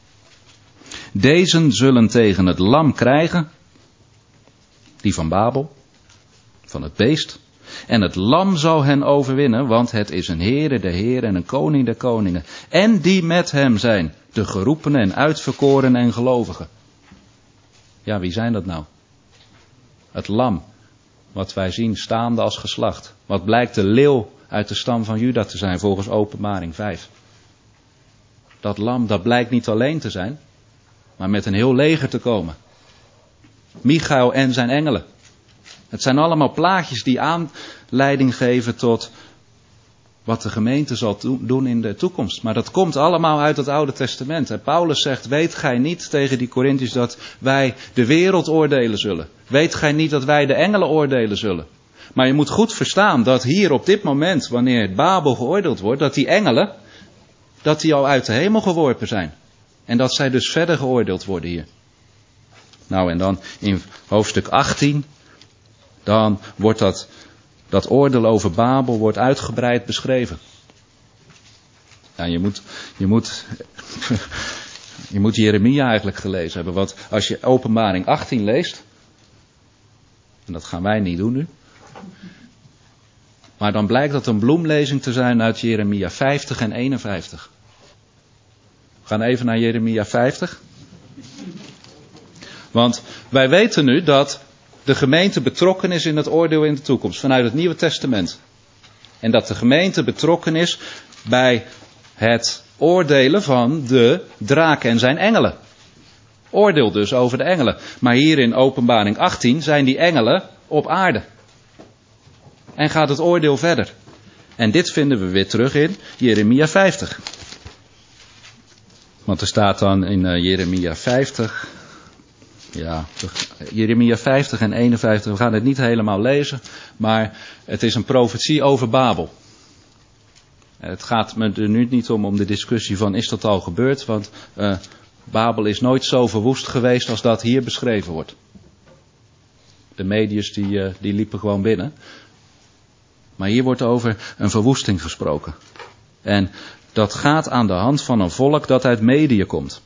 Dezen zullen tegen het lam krijgen, die van Babel, van het beest. En het lam zal hen overwinnen, want het is een Heere der Heeren en een Koning der Koningen. En die met hem zijn, de geroepenen en uitverkorenen en gelovigen. Ja, wie zijn dat nou? Het lam, wat wij zien staande als geslacht. Wat blijkt de leeuw uit de stam van Juda te zijn volgens Openbaring vijf. Dat lam, dat blijkt niet alleen te zijn, maar met een heel leger te komen. Michael en zijn engelen. Het zijn allemaal plaatjes die aanleiding geven tot wat de gemeente zal doen in de toekomst. Maar dat komt allemaal uit het Oude Testament. En Paulus zegt, weet gij niet tegen die Korintiërs dat wij de wereld oordelen zullen? Weet gij niet dat wij de engelen oordelen zullen? Maar je moet goed verstaan dat hier op dit moment, wanneer Babel geoordeeld wordt, dat die engelen, dat die al uit de hemel geworpen zijn. En dat zij dus verder geoordeeld worden hier. Nou, en dan in hoofdstuk achttien, dan wordt dat, dat oordeel over Babel wordt uitgebreid beschreven. Ja, je moet, je moet, je moet Jeremia eigenlijk gelezen hebben. Want als je Openbaring achttien leest, en dat gaan wij niet doen nu, maar dan blijkt dat een bloemlezing te zijn uit Jeremia vijftig en eenenvijftig. We gaan even naar Jeremia vijftig. Want wij weten nu dat de gemeente betrokken is in het oordeel in de toekomst, vanuit het Nieuwe Testament. En dat de gemeente betrokken is bij het oordelen van de draak en zijn engelen. Oordeel dus over de engelen. Maar hier in Openbaring achttien zijn die engelen op aarde. En gaat het oordeel verder. En dit vinden we weer terug in Jeremia vijftig. Want er staat dan in uh, Jeremia vijftig... Ja, Jeremia vijftig en eenenvijftig, we gaan het niet helemaal lezen, maar het is een profetie over Babel. Het gaat me er nu niet om, om de discussie van is dat al gebeurd, want uh, Babel is nooit zo verwoest geweest als dat hier beschreven wordt. De mediërs die, uh, die liepen gewoon binnen. Maar hier wordt over een verwoesting gesproken. En dat gaat aan de hand van een volk dat uit Medië komt.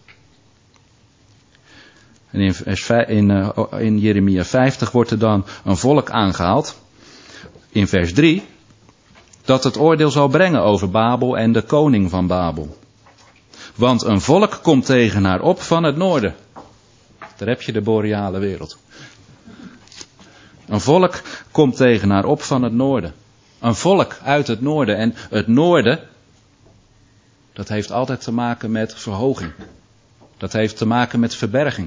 En in, in, uh, in Jeremia vijftig wordt er dan een volk aangehaald. In vers drie. Dat het oordeel zal brengen over Babel en de koning van Babel. Want een volk komt tegen haar op van het noorden. Daar heb je de boreale wereld. Een volk komt tegen haar op van het noorden. Een volk uit het noorden. En het noorden, dat heeft altijd te maken met verhoging. Dat heeft te maken met verberging.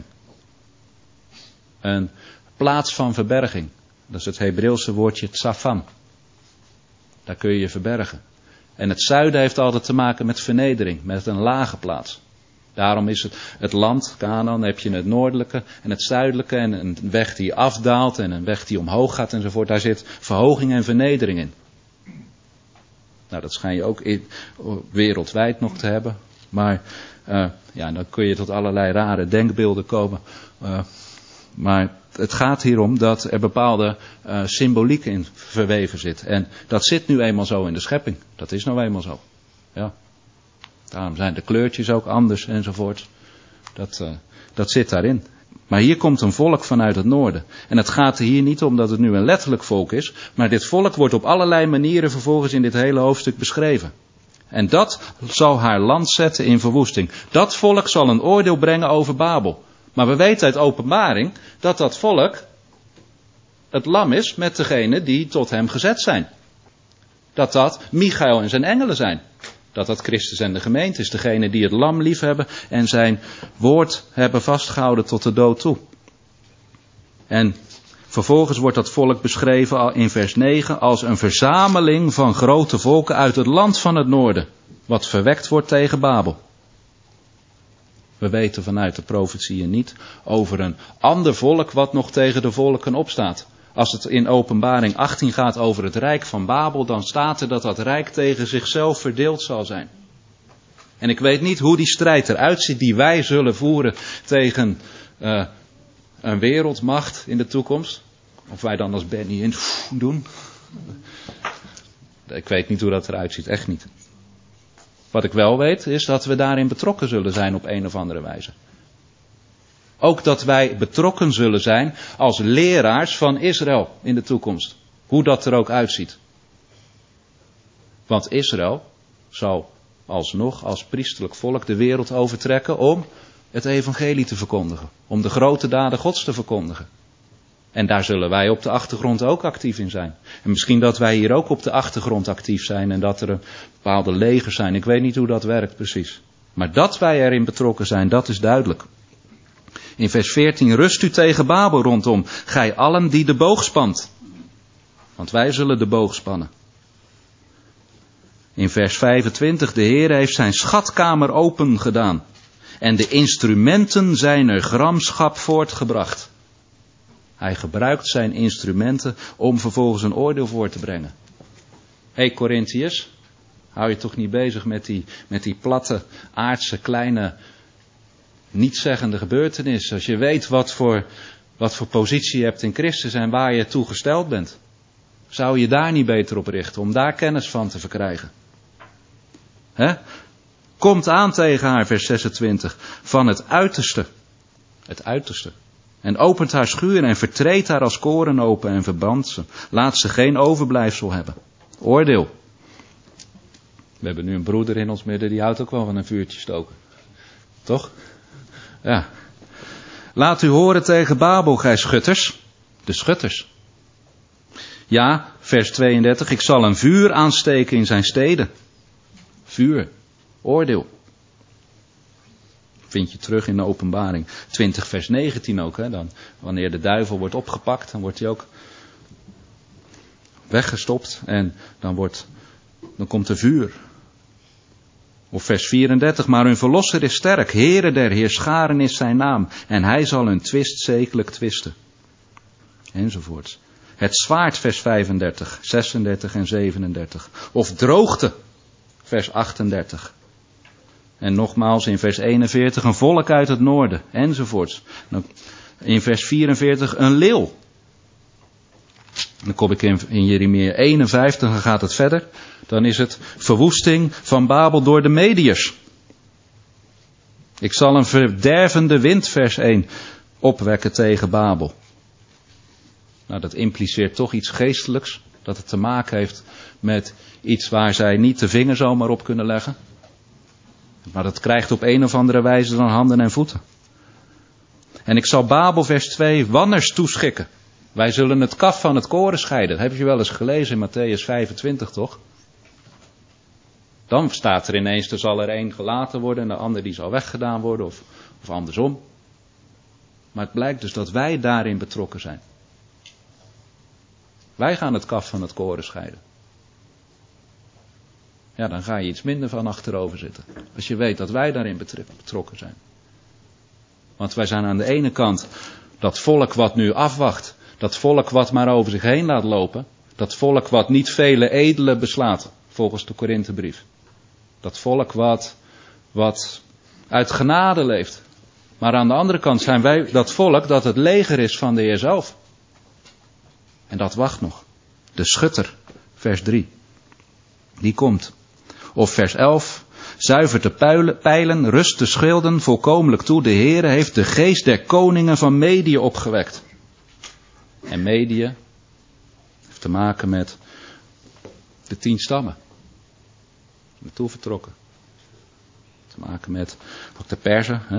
Een plaats van verberging. Dat is het Hebreeuwse woordje tsafan. Daar kun je je verbergen. En het zuiden heeft altijd te maken met vernedering. Met een lage plaats. Daarom is het, het land, Kanaan, heb je het noordelijke en het zuidelijke. En een weg die afdaalt en een weg die omhoog gaat enzovoort. Daar zit verhoging en vernedering in. Nou, dat schijn je ook in, wereldwijd nog te hebben. Maar uh, ja, dan kun je tot allerlei rare denkbeelden komen. Uh, maar het gaat hier om dat er bepaalde uh, symboliek in verweven zit. En dat zit nu eenmaal zo in de schepping. Dat is nou eenmaal zo. Ja. Daarom zijn de kleurtjes ook anders enzovoort. Dat, uh, dat zit daarin. Maar hier komt een volk vanuit het noorden. En het gaat er hier niet om dat het nu een letterlijk volk is. Maar dit volk wordt op allerlei manieren vervolgens in dit hele hoofdstuk beschreven. En dat zal haar land zetten in verwoesting. Dat volk zal een oordeel brengen over Babel. Maar we weten uit Openbaring dat dat volk het lam is met degene die tot hem gezet zijn. Dat dat Michael en zijn engelen zijn. Dat dat Christus en de gemeente is. Degene die het lam lief hebben en zijn woord hebben vastgehouden tot de dood toe. En vervolgens wordt dat volk beschreven al in vers negen als een verzameling van grote volken uit het land van het noorden. Wat verwekt wordt tegen Babel. We weten vanuit de profetieën niet over een ander volk wat nog tegen de volken opstaat. Als het in Openbaring achttien gaat over het rijk van Babel, dan staat er dat dat rijk tegen zichzelf verdeeld zal zijn. En ik weet niet hoe die strijd eruit ziet die wij zullen voeren tegen uh, een wereldmacht in de toekomst. Of wij dan als Benny in doen. Ik weet niet hoe dat eruit ziet, echt niet. Wat ik wel weet is dat we daarin betrokken zullen zijn op een of andere wijze. Ook dat wij betrokken zullen zijn als leraars van Israël in de toekomst. Hoe dat er ook uitziet. Want Israël zal alsnog als priesterlijk volk de wereld overtrekken om het evangelie te verkondigen. Om de grote daden Gods te verkondigen. En daar zullen wij op de achtergrond ook actief in zijn. En misschien dat wij hier ook op de achtergrond actief zijn en dat er een bepaalde legers zijn. Ik weet niet hoe dat werkt precies. Maar dat wij erin betrokken zijn, dat is duidelijk. In vers veertien, rust u tegen Babel rondom, gij allen die de boog spant. Want wij zullen de boog spannen. In vers vijfentwintig, de Heer heeft zijn schatkamer open gedaan. En de instrumenten zijner gramschap voortgebracht. Hij gebruikt zijn instrumenten om vervolgens een oordeel voor te brengen. Hé hey, Corinthiërs, hou je toch niet bezig met die, met die platte, aardse, kleine, nietszeggende gebeurtenis. Als je weet wat voor, wat voor positie je hebt in Christus en waar je toe gesteld bent. Zou je daar niet beter op richten om daar kennis van te verkrijgen? He? Komt aan tegen haar, vers zesentwintig, van het uiterste. Het uiterste. En opent haar schuur en vertreedt haar als koren open en verbrandt ze. Laat ze geen overblijfsel hebben. Oordeel. We hebben nu een broeder in ons midden, die houdt ook wel van een vuurtje stoken. Toch? Ja. Laat u horen tegen Babel, gij schutters. De schutters. Ja, vers tweeëndertig. Ik zal een vuur aansteken in zijn steden. Vuur. Oordeel. Vind je terug in de Openbaring. twintig vers negentien ook. Hè? Dan, wanneer de duivel wordt opgepakt, dan wordt hij ook weggestopt. En dan, wordt, dan komt er vuur. Of vers vierendertig. Maar hun verlosser is sterk. Heere der heerscharen is zijn naam. En hij zal hun twist zekelijk twisten. Enzovoorts. Het zwaard, vers vijfendertig, zesendertig en zevenendertig. Of droogte, vers achtendertig. En nogmaals in vers eenenveertig, een volk uit het noorden, enzovoorts. In vers vierenveertig, een leeuw. Dan kom ik in, in Jeremia eenenvijftig, dan gaat het verder. Dan is het verwoesting van Babel door de Mediërs. Ik zal een verdervende wind, vers één, opwekken tegen Babel. Nou, dat impliceert toch iets geestelijks. Dat het te maken heeft met iets waar zij niet de vinger zomaar op kunnen leggen. Maar dat krijgt op een of andere wijze dan handen en voeten. En ik zal Babel, vers twee, wanners toeschikken. Wij zullen het kaf van het koren scheiden. Dat heb je wel eens gelezen in Matthäus vijfentwintig, toch? Dan staat er ineens, er zal er één gelaten worden en de ander die zal weggedaan worden. Of, of andersom. Maar het blijkt dus dat wij daarin betrokken zijn. Wij gaan het kaf van het koren scheiden. Ja, dan ga je iets minder van achterover zitten. Als je weet dat wij daarin betrokken zijn. Want wij zijn aan de ene kant dat volk wat nu afwacht. Dat volk wat maar over zich heen laat lopen. Dat volk wat niet vele edelen beslaat. Volgens de Korinthebrief. Dat volk wat, wat uit genade leeft. Maar aan de andere kant zijn wij dat volk dat het leger is van de Heer zelf. En dat wacht nog. De schutter, vers drie. Die komt. Of vers elf. Zuivert de pijlen, pijlen, rust de schilden volkomenlijk toe. De Heere heeft de geest der koningen van Medië opgewekt. En Medië heeft te maken met de tien stammen. Naartoe vertrokken. Te maken met ook de Perzen. Hè?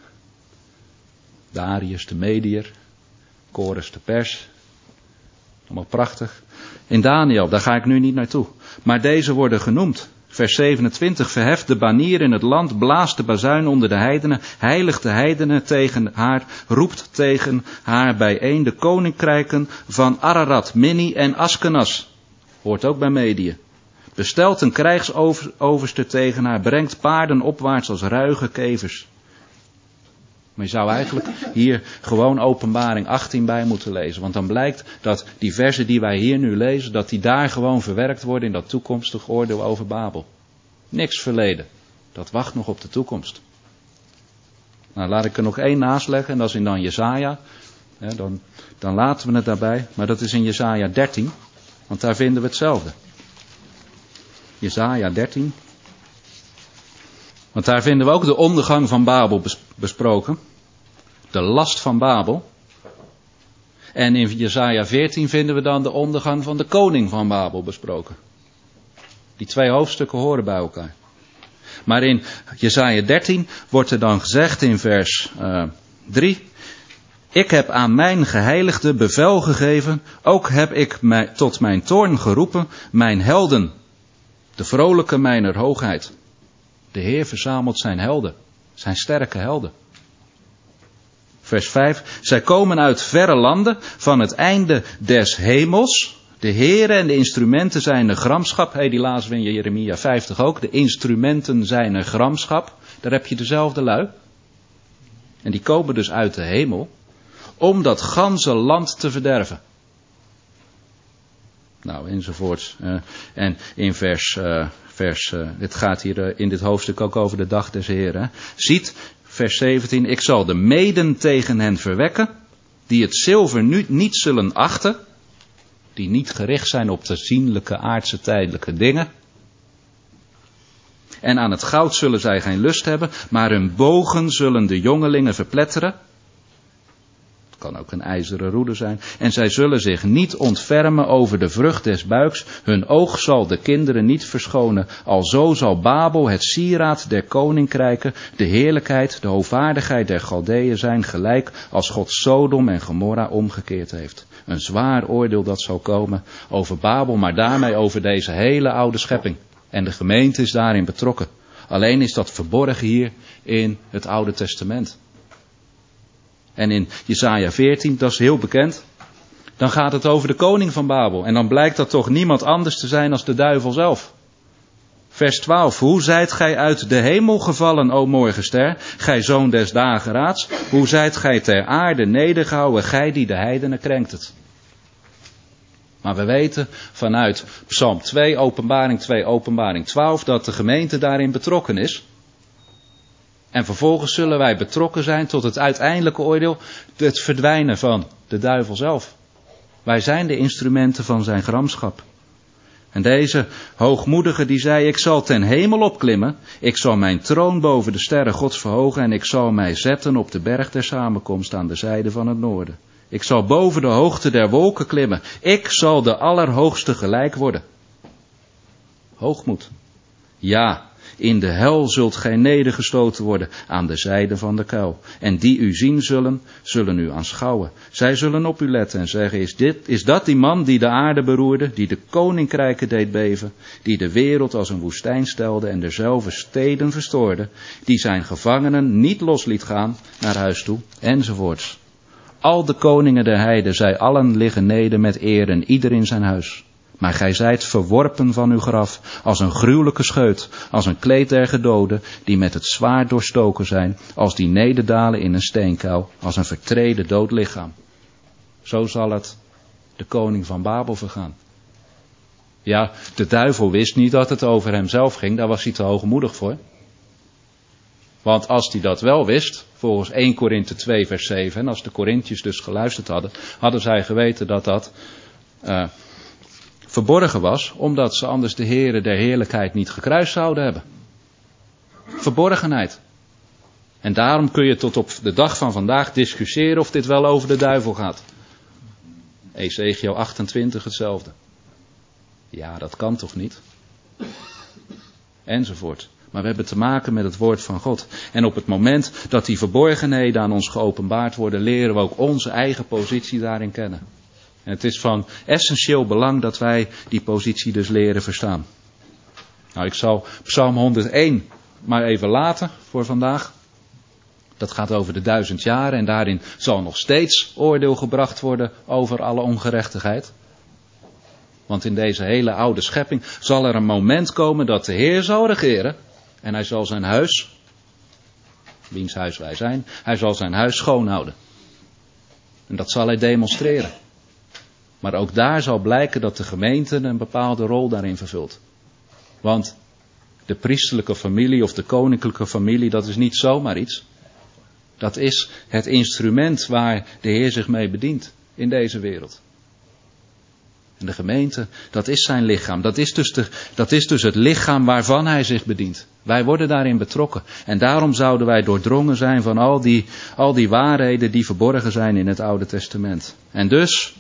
Darius de Mediër. Kores de Pers. Allemaal prachtig. In Daniel, daar ga ik nu niet naartoe. Maar deze worden genoemd. Vers zevenentwintig. Verheft de banier in het land, blaast de bazuin onder de heidenen, heiligt de heidenen tegen haar, roept tegen haar bijeen de koninkrijken van Ararat, Minni en Askenas. Hoort ook bij Medië. Bestelt een krijgsoverste tegen haar, brengt paarden opwaarts als ruige kevers. Maar je zou eigenlijk hier gewoon Openbaring achttien bij moeten lezen. Want dan blijkt dat die versen die wij hier nu lezen, dat die daar gewoon verwerkt worden in dat toekomstig oordeel over Babel. Niks verleden. Dat wacht nog op de toekomst. Nou, laat ik er nog één naast leggen en dat is in dan Jesaja. Ja, dan, dan laten we het daarbij. Maar dat is in Jesaja dertien. Want daar vinden we hetzelfde. Jesaja dertien. Want daar vinden we ook de ondergang van Babel besproken. De last van Babel. En in Jesaja veertien vinden we dan de ondergang van de koning van Babel besproken. Die twee hoofdstukken horen bij elkaar. Maar in Jesaja dertien wordt er dan gezegd in vers uh, drie. Ik heb aan mijn geheiligde bevel gegeven. Ook heb ik mij tot mijn toorn geroepen. Mijn helden. De vrolijke mijner hoogheid. De Heer verzamelt zijn helden. Zijn sterke helden. Vers vijf. Zij komen uit verre landen. Van het einde des hemels. De Heere en de instrumenten zijn een gramschap. Hey, die lazen we in Jeremia vijftig ook. De instrumenten zijn een gramschap. Daar heb je dezelfde lui. En die komen dus uit de hemel. Om dat ganse land te verderven. Nou, enzovoorts. Uh, en in vers... Uh, vers uh, het gaat hier uh, in dit hoofdstuk ook over de dag des Heeren. Ziet, vers zeventien. Ik zal de meden tegen hen verwekken. Die het zilver nu niet zullen achten. Die niet gericht zijn op de zienlijke, aardse, tijdelijke dingen. En aan het goud zullen zij geen lust hebben, maar hun bogen zullen de jongelingen verpletteren. Het kan ook een ijzeren roede zijn. En zij zullen zich niet ontfermen over de vrucht des buiks. Hun oog zal de kinderen niet verschonen. Alzo zal Babel het sieraad der koninkrijken, de heerlijkheid, de hoogvaardigheid der Galdeeën zijn, gelijk als God Sodom en Gomorra omgekeerd heeft. Een zwaar oordeel dat zal komen over Babel, maar daarmee over deze hele oude schepping. En de gemeente is daarin betrokken. Alleen is dat verborgen hier in het Oude Testament. En in Jesaja veertien, dat is heel bekend, dan gaat het over de koning van Babel. En dan blijkt dat toch niemand anders te zijn als de duivel zelf. Vers twaalf. Hoe zijt gij uit de hemel gevallen, o morgenster, gij zoon des dageraads? Hoe zijt gij ter aarde nedergehouwen, gij die de heidenen krenkt het? Maar we weten vanuit Psalm twee, Openbaring twee, Openbaring twaalf, dat de gemeente daarin betrokken is. En vervolgens zullen wij betrokken zijn tot het uiteindelijke oordeel, het verdwijnen van de duivel zelf. Wij zijn de instrumenten van zijn gramschap. En deze hoogmoedige die zei, ik zal ten hemel opklimmen, ik zal mijn troon boven de sterren Gods verhogen en ik zal mij zetten op de berg der samenkomst aan de zijde van het noorden. Ik zal boven de hoogte der wolken klimmen, ik zal de Allerhoogste gelijk worden. Hoogmoed. Ja, in de hel zult gij nedergestoten worden aan de zijde van de kuil. En die u zien zullen, zullen u aanschouwen. Zij zullen op u letten en zeggen, is, dit, is dat die man die de aarde beroerde, die de koninkrijken deed beven, die de wereld als een woestijn stelde en derzelve steden verstoorde, die zijn gevangenen niet los liet gaan naar huis toe, enzovoorts. Al de koningen der heiden, zij allen liggen neder met eer en ieder in zijn huis. Maar gij zijt verworpen van uw graf, als een gruwelijke scheut, als een kleed der gedoden, die met het zwaard doorstoken zijn, als die nederdalen in een steenkuil, als een vertreden dood lichaam. Zo zal het de koning van Babel vergaan. Ja, de duivel wist niet dat het over hemzelf ging, daar was hij te hoogmoedig voor. Want als hij dat wel wist, volgens eerste Korinthe twee vers zeven, en als de Korinthiërs dus geluisterd hadden, hadden zij geweten dat dat uh, verborgen was, omdat ze anders de Heere der heerlijkheid niet gekruist zouden hebben. Verborgenheid. En daarom kun je tot op de dag van vandaag discussiëren of dit wel over de duivel gaat. Ezekiel achtentwintig hetzelfde. Ja, dat kan toch niet? Enzovoort. Maar we hebben te maken met het woord van God. En op het moment dat die verborgenheden aan ons geopenbaard worden, leren we ook onze eigen positie daarin kennen. En het is van essentieel belang dat wij die positie dus leren verstaan. Nou, ik zal Psalm honderdéén maar even laten voor vandaag. Dat gaat over de duizend jaren en daarin zal nog steeds oordeel gebracht worden over alle ongerechtigheid. Want in deze hele oude schepping zal er een moment komen dat de Heer zal regeren. En hij zal zijn huis, wiens huis wij zijn, hij zal zijn huis schoonhouden. En dat zal hij demonstreren. Maar ook daar zal blijken dat de gemeente een bepaalde rol daarin vervult. Want de priesterlijke familie of de koninklijke familie, dat is niet zomaar iets. Dat is het instrument waar de Heer zich mee bedient in deze wereld. En de gemeente, dat is zijn lichaam. Dat is, dus de, dat is dus het lichaam waarvan hij zich bedient. Wij worden daarin betrokken. En daarom zouden wij doordrongen zijn van al die, al die waarheden die verborgen zijn in het Oude Testament. En dus,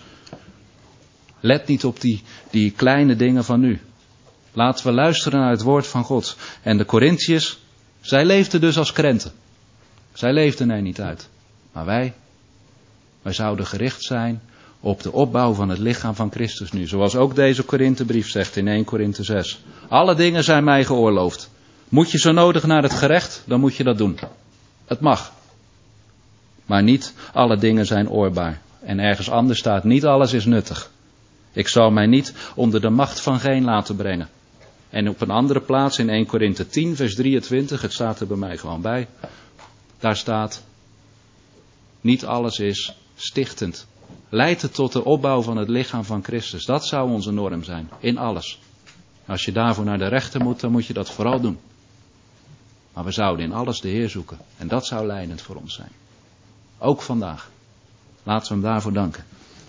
let niet op die, die kleine dingen van nu. Laten we luisteren naar het woord van God. En de Korinthiërs, zij leefden dus als krenten. Zij leefden er niet uit. Maar wij, wij zouden gericht zijn op de opbouw van het lichaam van Christus nu. Zoals ook deze Korinthebrief zegt in eerste Korinthe zes. Alle dingen zijn mij geoorloofd. Moet je zo nodig naar het gerecht, dan moet je dat doen. Het mag. Maar niet alle dingen zijn oorbaar. En ergens anders staat, niet alles is nuttig. Ik zal mij niet onder de macht van geen laten brengen. En op een andere plaats in eerste Korinthe tien vers drieëntwintig, het staat er bij mij gewoon bij. Daar staat, niet alles is stichtend. Leidt het tot de opbouw van het lichaam van Christus. Dat zou onze norm zijn, in alles. Als je daarvoor naar de rechter moet, dan moet je dat vooral doen. Maar we zouden in alles de Heer zoeken. En dat zou leidend voor ons zijn. Ook vandaag. Laten we hem daarvoor danken.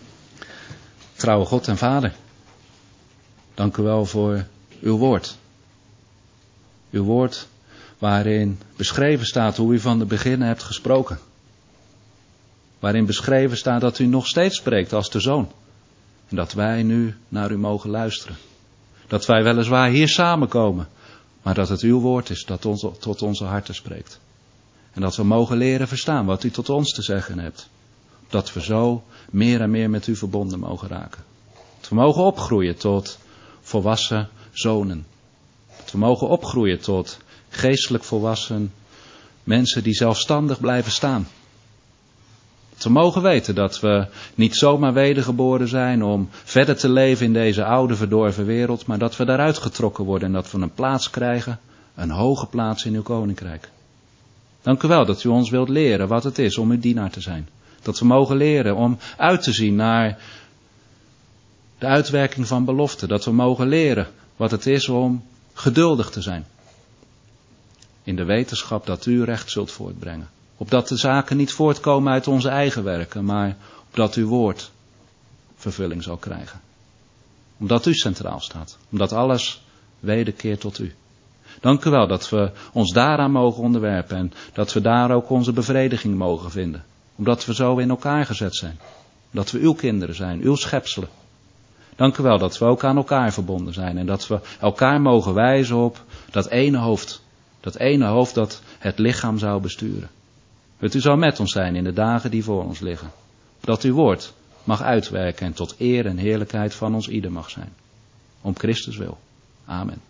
Trouwe God en Vader, dank u wel voor uw woord. Uw woord waarin beschreven staat hoe u van de beginnen hebt gesproken. waarin beschreven staat dat u nog steeds spreekt als de Zoon. En dat wij nu naar u mogen luisteren. Dat wij weliswaar hier samenkomen, maar dat het uw woord is dat ons, tot onze harten spreekt. En dat we mogen leren verstaan wat u tot ons te zeggen hebt. Dat we zo meer en meer met u verbonden mogen raken. Dat we mogen opgroeien tot volwassen zonen. Dat we mogen opgroeien tot geestelijk volwassen mensen die zelfstandig blijven staan. Dat we mogen weten dat we niet zomaar wedergeboren zijn om verder te leven in deze oude verdorven wereld, maar dat we daaruit getrokken worden en dat we een plaats krijgen, een hoge plaats in uw koninkrijk. Dank u wel dat u ons wilt leren wat het is om uw dienaar te zijn. Dat we mogen leren om uit te zien naar de uitwerking van beloften. Dat we mogen leren wat het is om geduldig te zijn. In de wetenschap dat u recht zult voortbrengen. Opdat de zaken niet voortkomen uit onze eigen werken, maar opdat uw woord vervulling zal krijgen. Omdat u centraal staat. Omdat alles wederkeert tot u. Dank u wel dat we ons daaraan mogen onderwerpen en dat we daar ook onze bevrediging mogen vinden. Omdat we zo in elkaar gezet zijn. Dat we uw kinderen zijn, uw schepselen. Dank u wel dat we ook aan elkaar verbonden zijn en dat we elkaar mogen wijzen op dat ene hoofd. Dat ene hoofd dat het lichaam zou besturen. Wilt u zo met ons zijn in de dagen die voor ons liggen. Dat uw woord mag uitwerken en tot eer en heerlijkheid van ons ieder mag zijn. Om Christus wil. Amen.